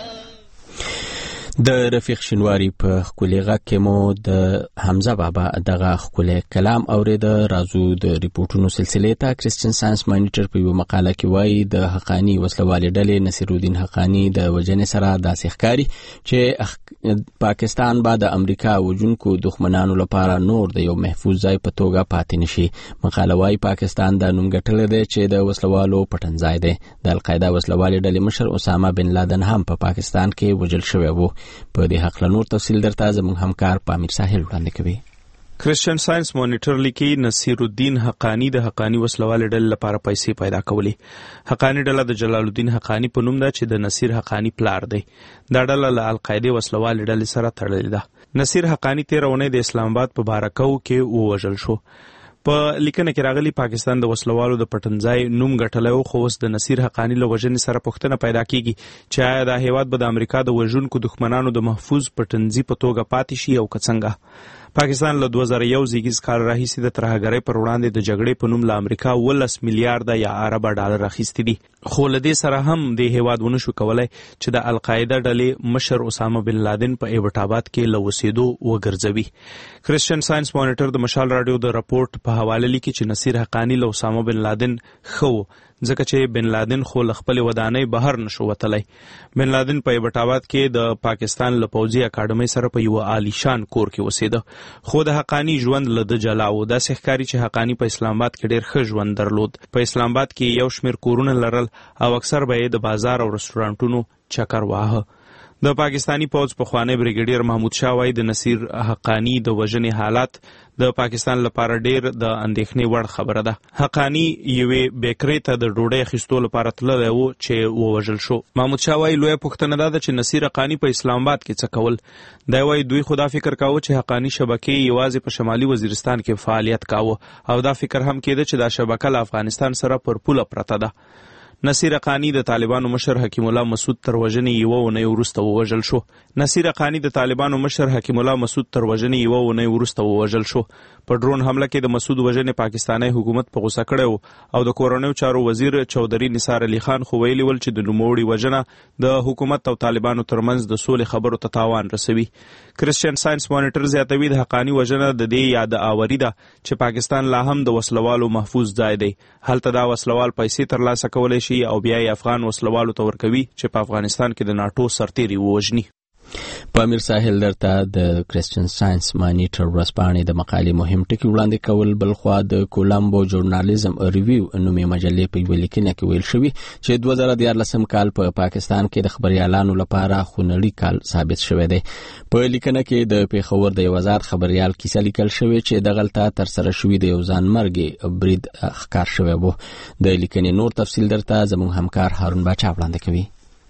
د رفیق شنواری په خولي غږ کې مو د حمزه بابا دغه خولي کلام اوریده. راځو د ریپورتونو سلسله ته. کرسچن ساينس مانیټر په یو مقاله کې وایي د حقانی وسلوالې ډلې نصیر الدین حقانی د وجنې سره داسې ښکاري چې پاکستان به د امریکا وجونکو دښمنانو لپاره نور د یو محفوظ ځای په توګه پاتې نشي. مقاله وایي پاکستان د نوم ګټل دی چې د وسلوالو پټنځای دی. د القاعده وسلوالې ډلې مشر اسامه بن لادن هم په پاکستان کې وژل شوی و. په دې حق له نور تفصیل درته زموږ همکار پامیر ساحل وړاندې کوي. کرسچن ساينس مانیټر لیکي نصیر الدین حقانی د حقانی وسلوال ډلې لپاره پیسې پیدا کولې. حقانی ډله د جلال الدین حقانی په نوم ده چې د نصیر حقانی پلار دی. دا ډله له القاعده وسلوال ډلې سره تړلې ده. نصیر حقانی 13 اونۍ د اسلام آباد په بارکاو کې ووژل شو. په لیکنه کې راغلی پاکستان د وسلوالو د پټنځای نوم ګټلی و، خو اوس د نصیر حقانی له وژنې سره پوښتنه پیدا کیږي چې آیا دا هیواد به د امریکا د وژونکو دښمنانو د محفوظ پټنځي په توګه پاتې شي او که څنګه. پاکستان له 2001 زیږیز کال راهیسې د ترهګرۍ پر وړاندې د جګړې په نوم له امریکا 18 میلیارډ یا عرب ډالر اخیستي دي. خو له دې سره هم د هیواد ونه شو کولای چې د القاعده ډلې مشر اسامه بن لادن په ایبټ آباد کې له اوسېدو وګرځوي. کرسچن ساينس مانیټر د مشال رادیو د راپورټ په حواله لیکي چې نصیر حقانی له اسامه بن لادن خو ځکه چې بن لادن خو له خپل ودانۍ بهر نشو وتلی. بن لادن په ایبټ آباد کې د پاکستان له پوځي اکاډمۍ سره په یو عالیشان کور کې اوسېده. خو د حقانی ژوند له د جلاو داسې ښکاري چې حقانی په اسلام آباد کې ډېر ښه ژوند درلود. په اسلام آباد کې یو شمېر کورونه لرل او اکثر به یې د بازار او رستورانټونو چکر واهه. د پاکستانی پوځ پخوانی بریګیډیر محمود شاه وایي د نصیر حقانی د وژنې حالات د پاکستان لپاره ډېر د اندېښنې وړ خبره ده. حقانی یوې بیکرۍ ته د ډوډۍ اخیستو لپاره تللی و چې ووژل شو. محمود شاه وایي لویه پوښتنه دا ده چې نصیر حقانی په اسلام آباد کې څه کول. دی وایي دوی خو دا فکر کاوه چې حقانی شبکې یوازې په شمالي وزیرستان کې فعالیت کاوه او دا فکر هم کېده چې دا شبکه له افغانستان سره پر پوله پرته ده. نصیر حقانی د طالبانو مشر حکیم الله مسعود تر وژنې یوه اونۍ وروسته ووژل شو. نصیر حقانی د طالبانو مشر حکیم الله مسعود تر وژنې یوه اونۍ وروسته ووژل شو. په ډرون حمله کې د مسعود وژنې پاکستاني حکومت په غوسه کړی و او د کورنیو چارو وزیر چودري نثار علي خان خو ویلي ول چې د نوموړي وژنه د حکومت او طالبانو ترمنځ د سولې خبرو ته تاوان رسوي. کرسچن ساينس مانیټر زیاتوي د حقانی وژنه د دې یاد آوري ده چې پاکستان لا هم د وسلوالو محفوظ ځای دی. هلته دا وسلوال پیسې ترلاسه کولی شي او بیا یې افغان وسلوالو ته ورکوي چې په افغانستان کې د ناټو سرتیري ووژني. پامیر ساحل درته د کرسچن ساينس مانیټر ورځپاڼې د مقالې مهم ټکي وړاندې کول. بلخوا د کولمبو ژورنالیزم ریویو نومې مجلې په یوه لیکنه کې ویل شوي چې 2014 کال په پاکستان کې د خبریالانو لپاره خونړي کال ثابت شوی دی. په لیکنه کې د پیښور د یو آزاد خبریال کیسه لیکل شوې چې دغلته ترسره شوي د یو ځانمرګي برید ښکار شوی و. د لیکنې نور تفصیل درته زموږ همکار هارون باچا وړاندې کوي.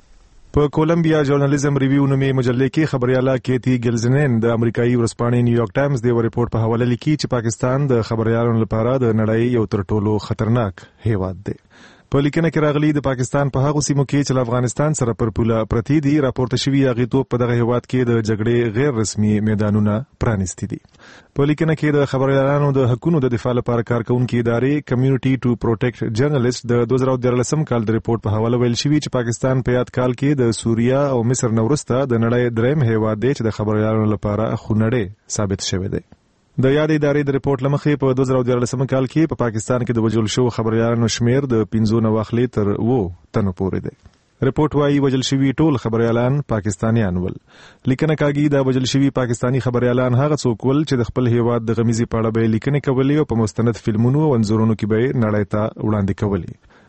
په کولمبیا ژورنالیزم ریویو نومې مجلې کې خبرياله کیتی ګلزنن د امریکایي ورځپاڼې نیویارک ټایمز د ریپورت په حواله لیکي چې پاکستان د خبريالانو لپاره د نړۍ یو تر ټولو خطرناک هیواد دی. په لیکنه کې راغلي د پاکستان په هغه سیمو کې چې افغانستان سره پر پوله پرتی دي راپورته شوی اغیتوب په دغه هیواد کې د جګړې غیر رسمي میدانونه پرانیستي دي. په لیکنه کې د خبريالانو د حقوقو د دفاع لپاره کارکونکو ادارې کمیونټي ټو پروټیکټ جرنالیست د 2013 کال د ریپورت په حواله ویل شوی چې پاکستان په یاد کال کې د سوریا او مصر نورسته د نړۍ دریم هیواد دی چې د خبريالانو لپاره خونړی ثابت شوی دی. د یاد ادارې د ریپورت لمخې په 2013 کال کې په پاکستان کې د وژل شو خبريالانو شمیر د 15 واخلي تر 2 تنو پورې دی. ریپورت وايي وژل شوي ټول خبريالان پاکستانیان ول. لیکنه کاږي دا وژل شوي پاکستانی خبريالان هغه څوک ول چې د خپل هیواد د غمیزي په اړه به لیکنې کولې او په مستند فلمونو او انځورونو کې به نړۍ ته وړاندې کولې.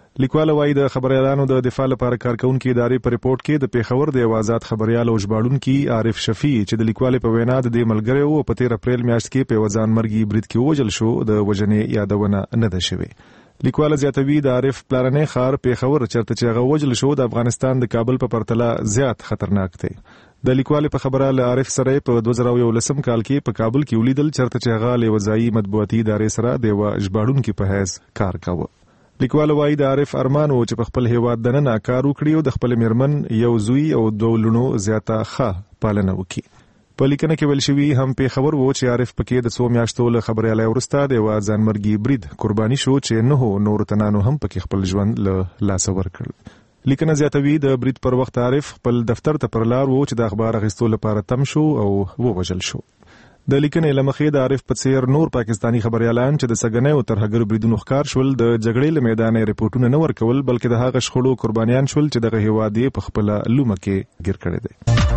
لیکوال وايي د خبريالانو د دفاع لپاره کارکونکو ادارې په ریپورت کې د پیښور د آزاد خبريال او ژباړونکي عارف شفیع چې د لیکوال په وینا د ملګری او په 13 اپریل میاشت کې په وزن مرګي برید کې وژل شو د وجنې یادونه نه ده شوې. لیکوال زیاتوي د عارف پلارنې خار پیښور چرته چې هغه وژل شو د افغانستان د کابل په پرتله زیات خطرناک دی. د لیکوال په خبره له عارف سره په 2019 کال کې په کابل کې ولیدل چرته چې هغه له وزایي مطبوعاتي ادارې سره د ژباړونکو په حیث کار کاوه. لیکوال وايي د عارف ارمان و چې په خپل هیواد دننه کار وکړي او د خپل میرمن یو زوی او دوه لونو زیاته ښه پالنه وکړي. په لیکنه کې ویل شوی هم پیښور و چې عارف پکې د 100 میاشتو له خبريالۍ وروسته د ځانمرګي برید قرباني شو چې نه نور تنانو هم پکې خپل ژوند له لاس ورکړ. لیکنه زیاتوي د برید پر وخت عارف خپل دفتر ته پر لار و چې د اخبار اخیستلو لپاره تم شو او ووژل شو. د لیکنې لمخې د عارف په څیر نور پاکستانی خبريالان چې د سګنې او ترهګر بریدونو ښکار شول د جګړې له میدان ریپورتونه نه ورکول بلکې د هغه شخړو قربانیان شول چې دغه هیواد یې په خپل لومه کې ګیر کړی دی.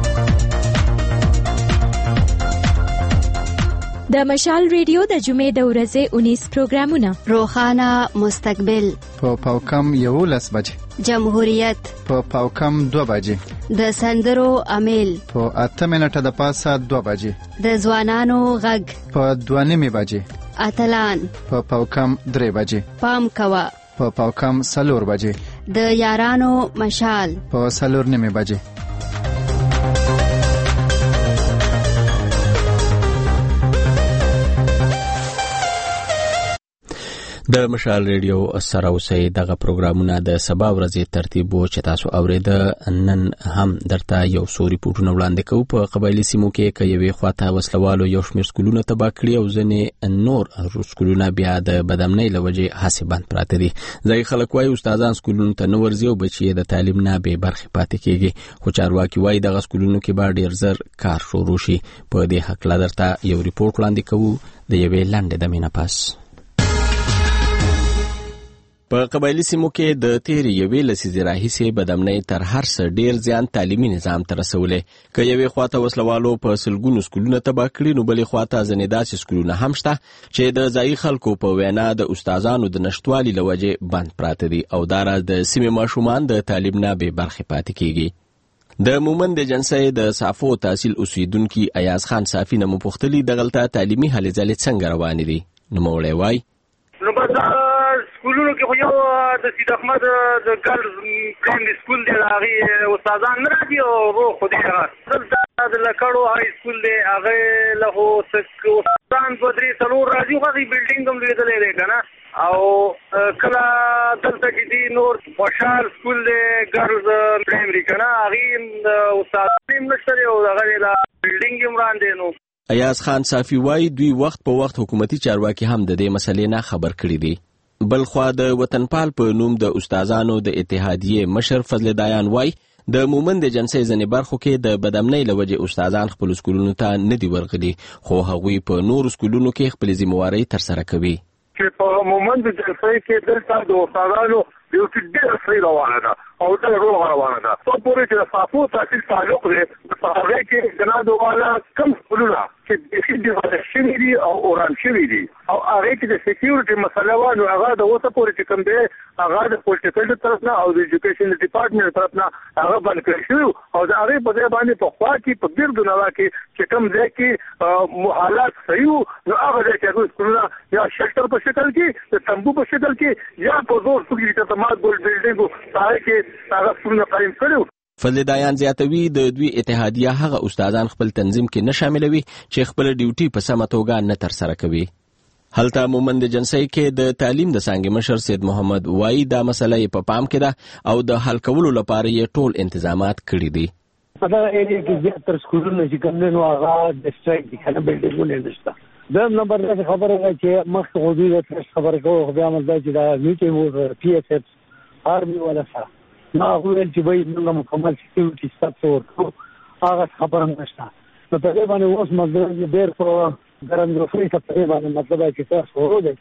د مشال ریډیو د جمعې د ورځې 19 پروګرامونه: روخانه مستقبل په پاوکم 11 بجې، جمهوریت په پاوکم 2 بجې، د سندرو امیل په 8 منټه د پاسه 2 بجې، د ځوانانو غږ په 2:30 بجې، اتلان په پاوکم 3 بجې، پام کوا په پاوکم 4 بجې، د یارانو مشال په 4:30 بجې. د مشال ریډیو سره اوسئ. دغه پروګرامونه د سبا ورځې ترتیب و چې تاسو اورېده. نن هم درته یو څو ریپورټونه وړاندې کوو. په قبایلي سیمو کې که یوې خواته وسلوالو یو شمېر سکولونه تباه کړي او ځینې نور سکولونه بیا د بدامنۍ له وجې هسې بند پراته دي. ځایي خلک وایي استادان سکولونو ته نه ورځي او بچي د تعلیم نه بې برخې پاتې کېږي. خو چارواکي وایي دغه سکولونو کې به ډېر زر کار شروع شي. په دې هکله درته یو ریپورټ وړاندې کوو د یوې لنډې دمې نه پس. په قبایلي سیمو کې د تیرې یوې لسیزې راهیسې بدامنۍ تر هر څه ډېر زیان تعلیمي نظام ته رسولی. که یوې خواته وسلوالو په سلګونو سکولونه تباه کړي نو بلې خواته ځینې داسې سکولونه هم شته چې د ځایي خلکو په وینا د استادانو د نشتوالي له وجې بند پراته دي او دا راز د سیمې ماشومان د تعلیم نه بې برخې پاتې کېږي. د مومند جنسۍ د صافو تحصیل اوسیدونکي ایاز خان صافي نه مو پوښتلي دغلته تعلیمي هلې ځلې څنګه روانې دي. نوموړی وایي سکولونو کې خو یو د سید احمد د ګرلز پرایمري سکول دی هغه استادان نه راځي او روغ خو دی هغه دلته د لکړو هاي سکول دی هغه له استادان په درې څلور راځي خو هغه بلډینګ هم لیدلې دی کنه او کله دلته کې دی نور خوشحال سکول دی ګرلز پرایمري کنه هغه استادان نشته او هغه له بلډینګ هم وړاندې نو. ایاز خان صافي وایي دوی وخت په وخت حکومتي چارواکي هم د دې مسلې نه خبر کړي دي. بلخوا د وطنپال په نوم د استادانو د اتحادیې مشر فضل دایان وایي د مومند جنسۍ ځینې برخو کې د بدامنۍ له وجې استادان خپل سکولونو ته نه دي ورغلي خو هغوی په نورو سکولونو کې خپل ذمہوارۍ ترسره کوي. چې په مومند جنسۍ کې دلته د استادانو یو څه ډېر ښه روانه ده او دا روغ روانه ده. په پورې چې د صافو تحصیل تعلق دی په هغه کې جنادو والا کم سکولونه چې بیخي ډیوالپ شوي دي او اوران شوي دي او هغه کې د سکیورټي مسله وه نو هغه د اوسه پورې چې کوم دی هغه د پولیټیکل طرف نه او د ایجوکیشن ډپارټمنټ طرف نه هغه بند کړی شوي او د هغې په ځای باندې په خوا کې په ګردو نوا کې چې کوم ځای کې حالات صحیح وو نو هغه ځای کې هغوی سکولونه یا شلټر په شکل کې د تمبو په شکل کې یا په زور سکول کې تماد ګول بلډینګ هغه کې هغه سکولونه قایم کړي. فضل دایان زیاتوي د دوی اتحادیه هغه استادان خپل تنظیم کې نه شاملوي چې خپل ډیوټي په سمه توګه نه ترسره کوي. هلته مومند جنسۍ کې د تعلیم د څانګې مشر سید محمد وایي دا مسله یې په پام کې ده او د حل کولو لپاره یې ټول انتظامات کړي دي. په دغه ایریا کې زیاتره سکولونه چې کوم دي نو هغه ډسټریکټ دي کنه بلډینګونه نشته. دویم نمبر دا خبره ده چې مخکې خو دوی د خبره کوو خو بیا مزدا چې دا میټینګ پی ایس ایف آرمي ولا سره نو هغه ویل چې باید موږ مکمل سکیورټي سټاپ ورکړو هغه خبره نشته. نو په دې باندې اوس مزدا ډېر په ګرانګروفي ته په دې باندې مطلب چې تاسو ورو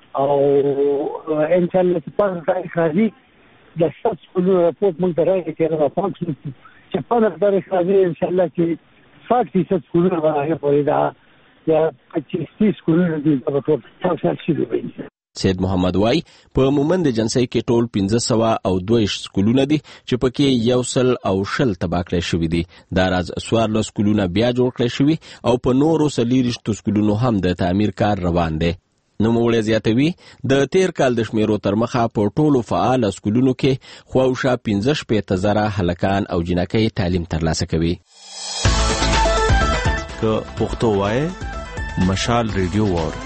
او ان شاء الله چې په تاریخ راځي د سټاپ سکولو راپورټ مونږ ته راځي چې دا پاک چې په تاریخ راځي ان شاء الله چې 60% سکولونه راځي په دا یا 25 سکولونه دي په ټول څه شي دي. سید محمد وای په مومند جنسي کې ټول 1522 سکولونه دي چې پکې 120 تباه کړل شوي دي. دا راز 14 سکولونه بیا جوړ کړل شوي او په نورو 40 سکولونو هم د تعمیر کار روان دی. نوموړی زیاتوي د تیر کال د شمیرو تر مخه په ټولو فعال سکولونو کې خواوشا 15,000 هلکان او جنکۍ تعلیم ترلاسه کوي. که پښتو وای مشال ریډیو وار.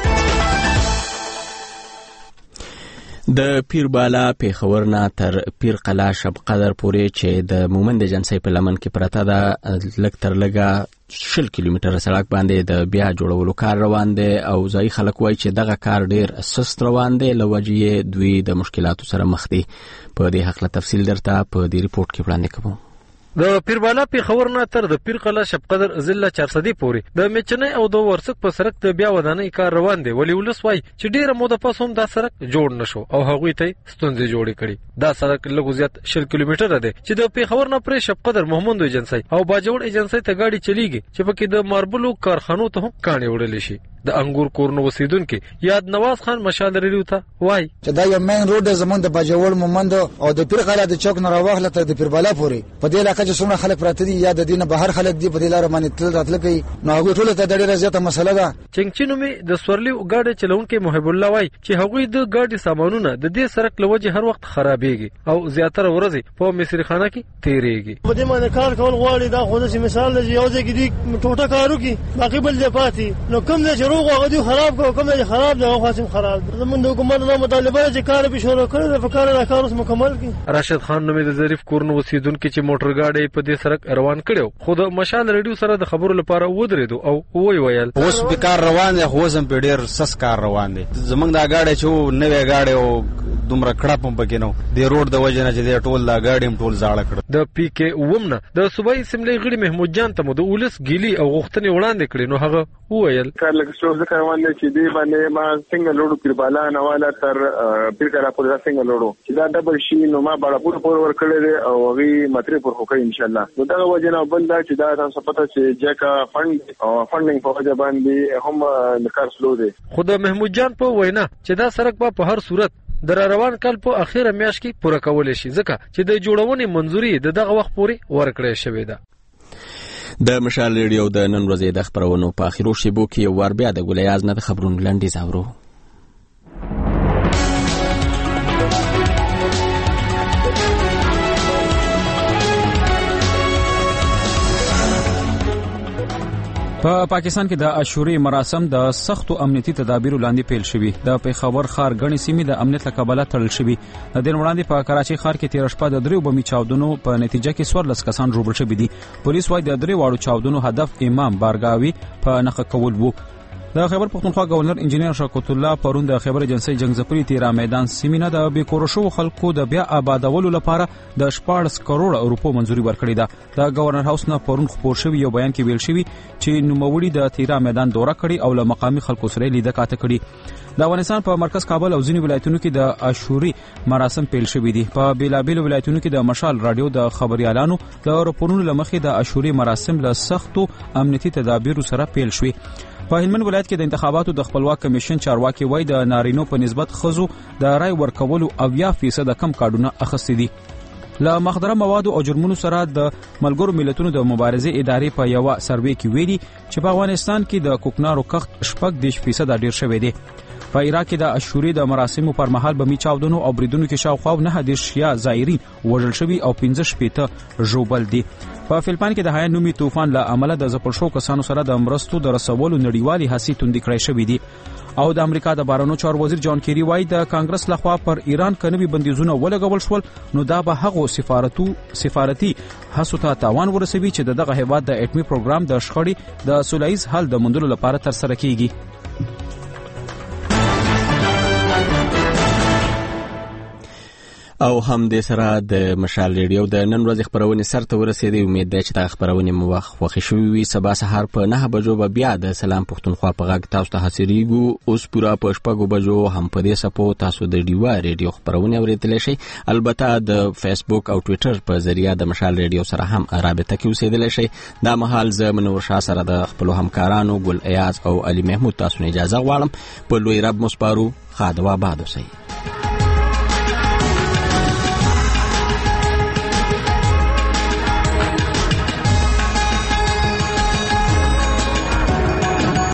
د پیربالا پیښور نه تر پیر قلا شب قدر پورې چې د مومند جنسي په لمن کې پرته ده لږ تر لږه 10 کیلومتره سړک باندې د بیا جوړولو کار روان دی او ځای خلک وایي چې دغه کار ډیر سست روان دی لوجې دوی د مشکلاتو سره مخ دي. په دې حق له تفصیل درته په دې ریپورت کې وړاندې کوم. د پیربالا پیښور نه تر د پیر قلا شب قدر ضلع 400 پورې د میچنۍ او د ورسک په سړک د بیا ودانۍ کار روان دی. ولی ولس وای چې ډیره موده پس هم دا سړک جوړ نشو او هغوی ته ستونزې جوړې کړي. دا سړک لږ زیات 10 کیلومتره دی چې د پیښور نه پرې شب قدر محمد ایجنسی او باجوړ ایجنسی ته گاډي چلیږي چې پکې د ماربلو کارخانو ته هم کاڼي وړل شي. د انګور کورنو وسیدونکو یاد نواز خان مشال ریډیو ته وای چې دا یو مین روډ زمونږ د باجوړ مومند او د پیر قلا د چوک نه راوخله تر د پیربالا پورې په دې علاقې چې څومره خلک پراته دي یا د دینه بهر خلک دي په دې لار باندې تل راتل کوي نو هغه ټول ته ډیره زیاته مسله ده. چنګچینو می د سورلی گاډي چلونکو محب الله وای چې هغوی د گاډي سامانونه د دې سړک لوجه هر وخت خرابېږي او زیاتره ورځي په مصری خانه کې تیریږي. په دې باندې کار کول غواړي دا خو د مثال دی یو ځای کې دی ټوټه کارو کې باقي بل ځای پاتې نو کوم ځای روغ هغه دی خراب کوم ځای خراب دی او خاصم خراب زمونږ د حکومت نه مطالبه چې کار به شروع کړي د فکر د کار اوس مکمل کړي. راشد خان نومې د ظریف کورنو وسیدونکو چې موټر گاډي په دې سړک روان کړو خو د مشال ریډیو سره د خبرو لپاره ودرېدو او وی ویل اوس به کار روان دی خو زم په ډیر سس کار روان دی. زمونږ دا گاډي چې نوې گاډي او دومره کړه پم پکې نو د روډ د وجه نه چې ټول دا گاډي ټول زاړه کړ. د پی کې ومنه د صوبایي اسمبلی غړي محمود جان ته د ولس ګيلي او غوښتنې وړاندې کړې نو هغه ویل کار لکه څو ځکه روان دي چې دی باندې ما څنګه لوړو پیربالا نواله تر پیر کلا پورې څنګه لوړو چې دا ډبل شي نو ما باړه پور ور کړل دي او هغه ماتري پر هوکې ان شاء الله. نو دا وجه نه بل دا چې دا تاسو پته چې جکا فندینګ په وجه باندې هم د کار سلو دي. خو د محمود جان په وینا چې دا سړک په هر صورت در روان کال په اخیره میاشت کې پوره کول شي ځکه چې د جوړونې منځوري د دغه وخت پورې ورکړې شوې ده. د مشال ریډیو د نن ورځې د خبرونو په اخیرو شیبو کې ور بیا د ګولیاز نه د خبرونو لنډیز اورو. په پاکستان کې د عاشوري مراسم د سختو امنیتي تدابیرو لاندې پیل شوي. د پیښور ښار غني سیمې د امنیت له کبله تړل شوي. د دین وړاندې په کراچي ښار کې تیر شپه د 3 بمي چاودنو په نتیجه کې 14 کسان ژوبل شوي دي. پولیس وايي د 3 واړو چاودنو هدف امام بارګاوي په نخښه کول وو. د خیبر پختونخوا گورنر انجینیر شوکت الله پرون د خیبر ایجنسی جنگزپری تیرا میدان سیمینه د بیکورشو خلکو د بیا آبادولو لپاره د 14 کروڑ روپو منځوري ورکړې ده. د گورنر هاوس نه پرون خبر شوی یو بیان کې ویل شوی چې نوموړي د تیرا میدان دوره کړي او له مقامی خلکو سره لیدل کاته کړي. د افغانستان په مرکز کابل او ځینې ولایتونو کې د عاشوري مراسم پیل شوي دي. په بیلابیل ولایتونو کې د مشال رادیو د خبريالانو د راپورونو لمخې د عاشوري مراسم له سختو امنیتي تدابیرو سره پیل شوي. په هلمند ولایت کې د انتخاباتو د خپلواک کمیشن چارواکي وای د نارینو په نسبت خزو د رای ورکولو 80% کم کارډونه اخستې دي. له مخدره موادو او جرمونو سره د ملګرو ملتونو د مبارزې ادارې په یو سروې کې ویلي چې په افغانستان کې د کوکنارو کښت 14% ډیر شوی دی. په عراق کې د عاشوري د مراسمو پر مهال بمي چاودنو او بریدونو کې شاوخوا 9 زایرین وژل شوي او 15 ژوبل دي. په فلپاین کې د هایا نومي طوفان له امله د ځپل شو کسانو سره د مرستو د رسولو نړیوالي هڅې توندې کړې شوې دي. او د امریکا د بهرنیو چارو وزیر جان کیری وایي د کانګرس لخوا پر ایران کنوي بندیزونه ولګول شول نو دا به هغه سفارتي هڅو ته تاوان ورسوي چې دغه هیواد د اټمي پروګرام د شخړې د سولهییز حل د موندلو لپاره تر سره کیږي. او هم د سره د مشال ریډیو د نن ورځې خبرونه سرته ورسېدې. امید ده چې دا خبرونه مو خوښ شوي وي. سبا سهار په 9 بجو به بیا د سلام پښتونخوا په غږ تاسو ته حاضرېږو. اوس پورا په 6 بجو هم په دې سپو تاسو د ډیوا ریډیو خبرونه اورېدلی شئ. البته د فیسبوک او ټوئیټر په ذریعہ د مشال ریډیو سره هم رابطه کې اوسېدلی شئ. دا مهال زه منور شاه سره د خپل همکارانو ګل ایاز او علي محمود تاسو نه اجازه غواړم. په لوی رب مو سپارو. خادوا باد اوسئ.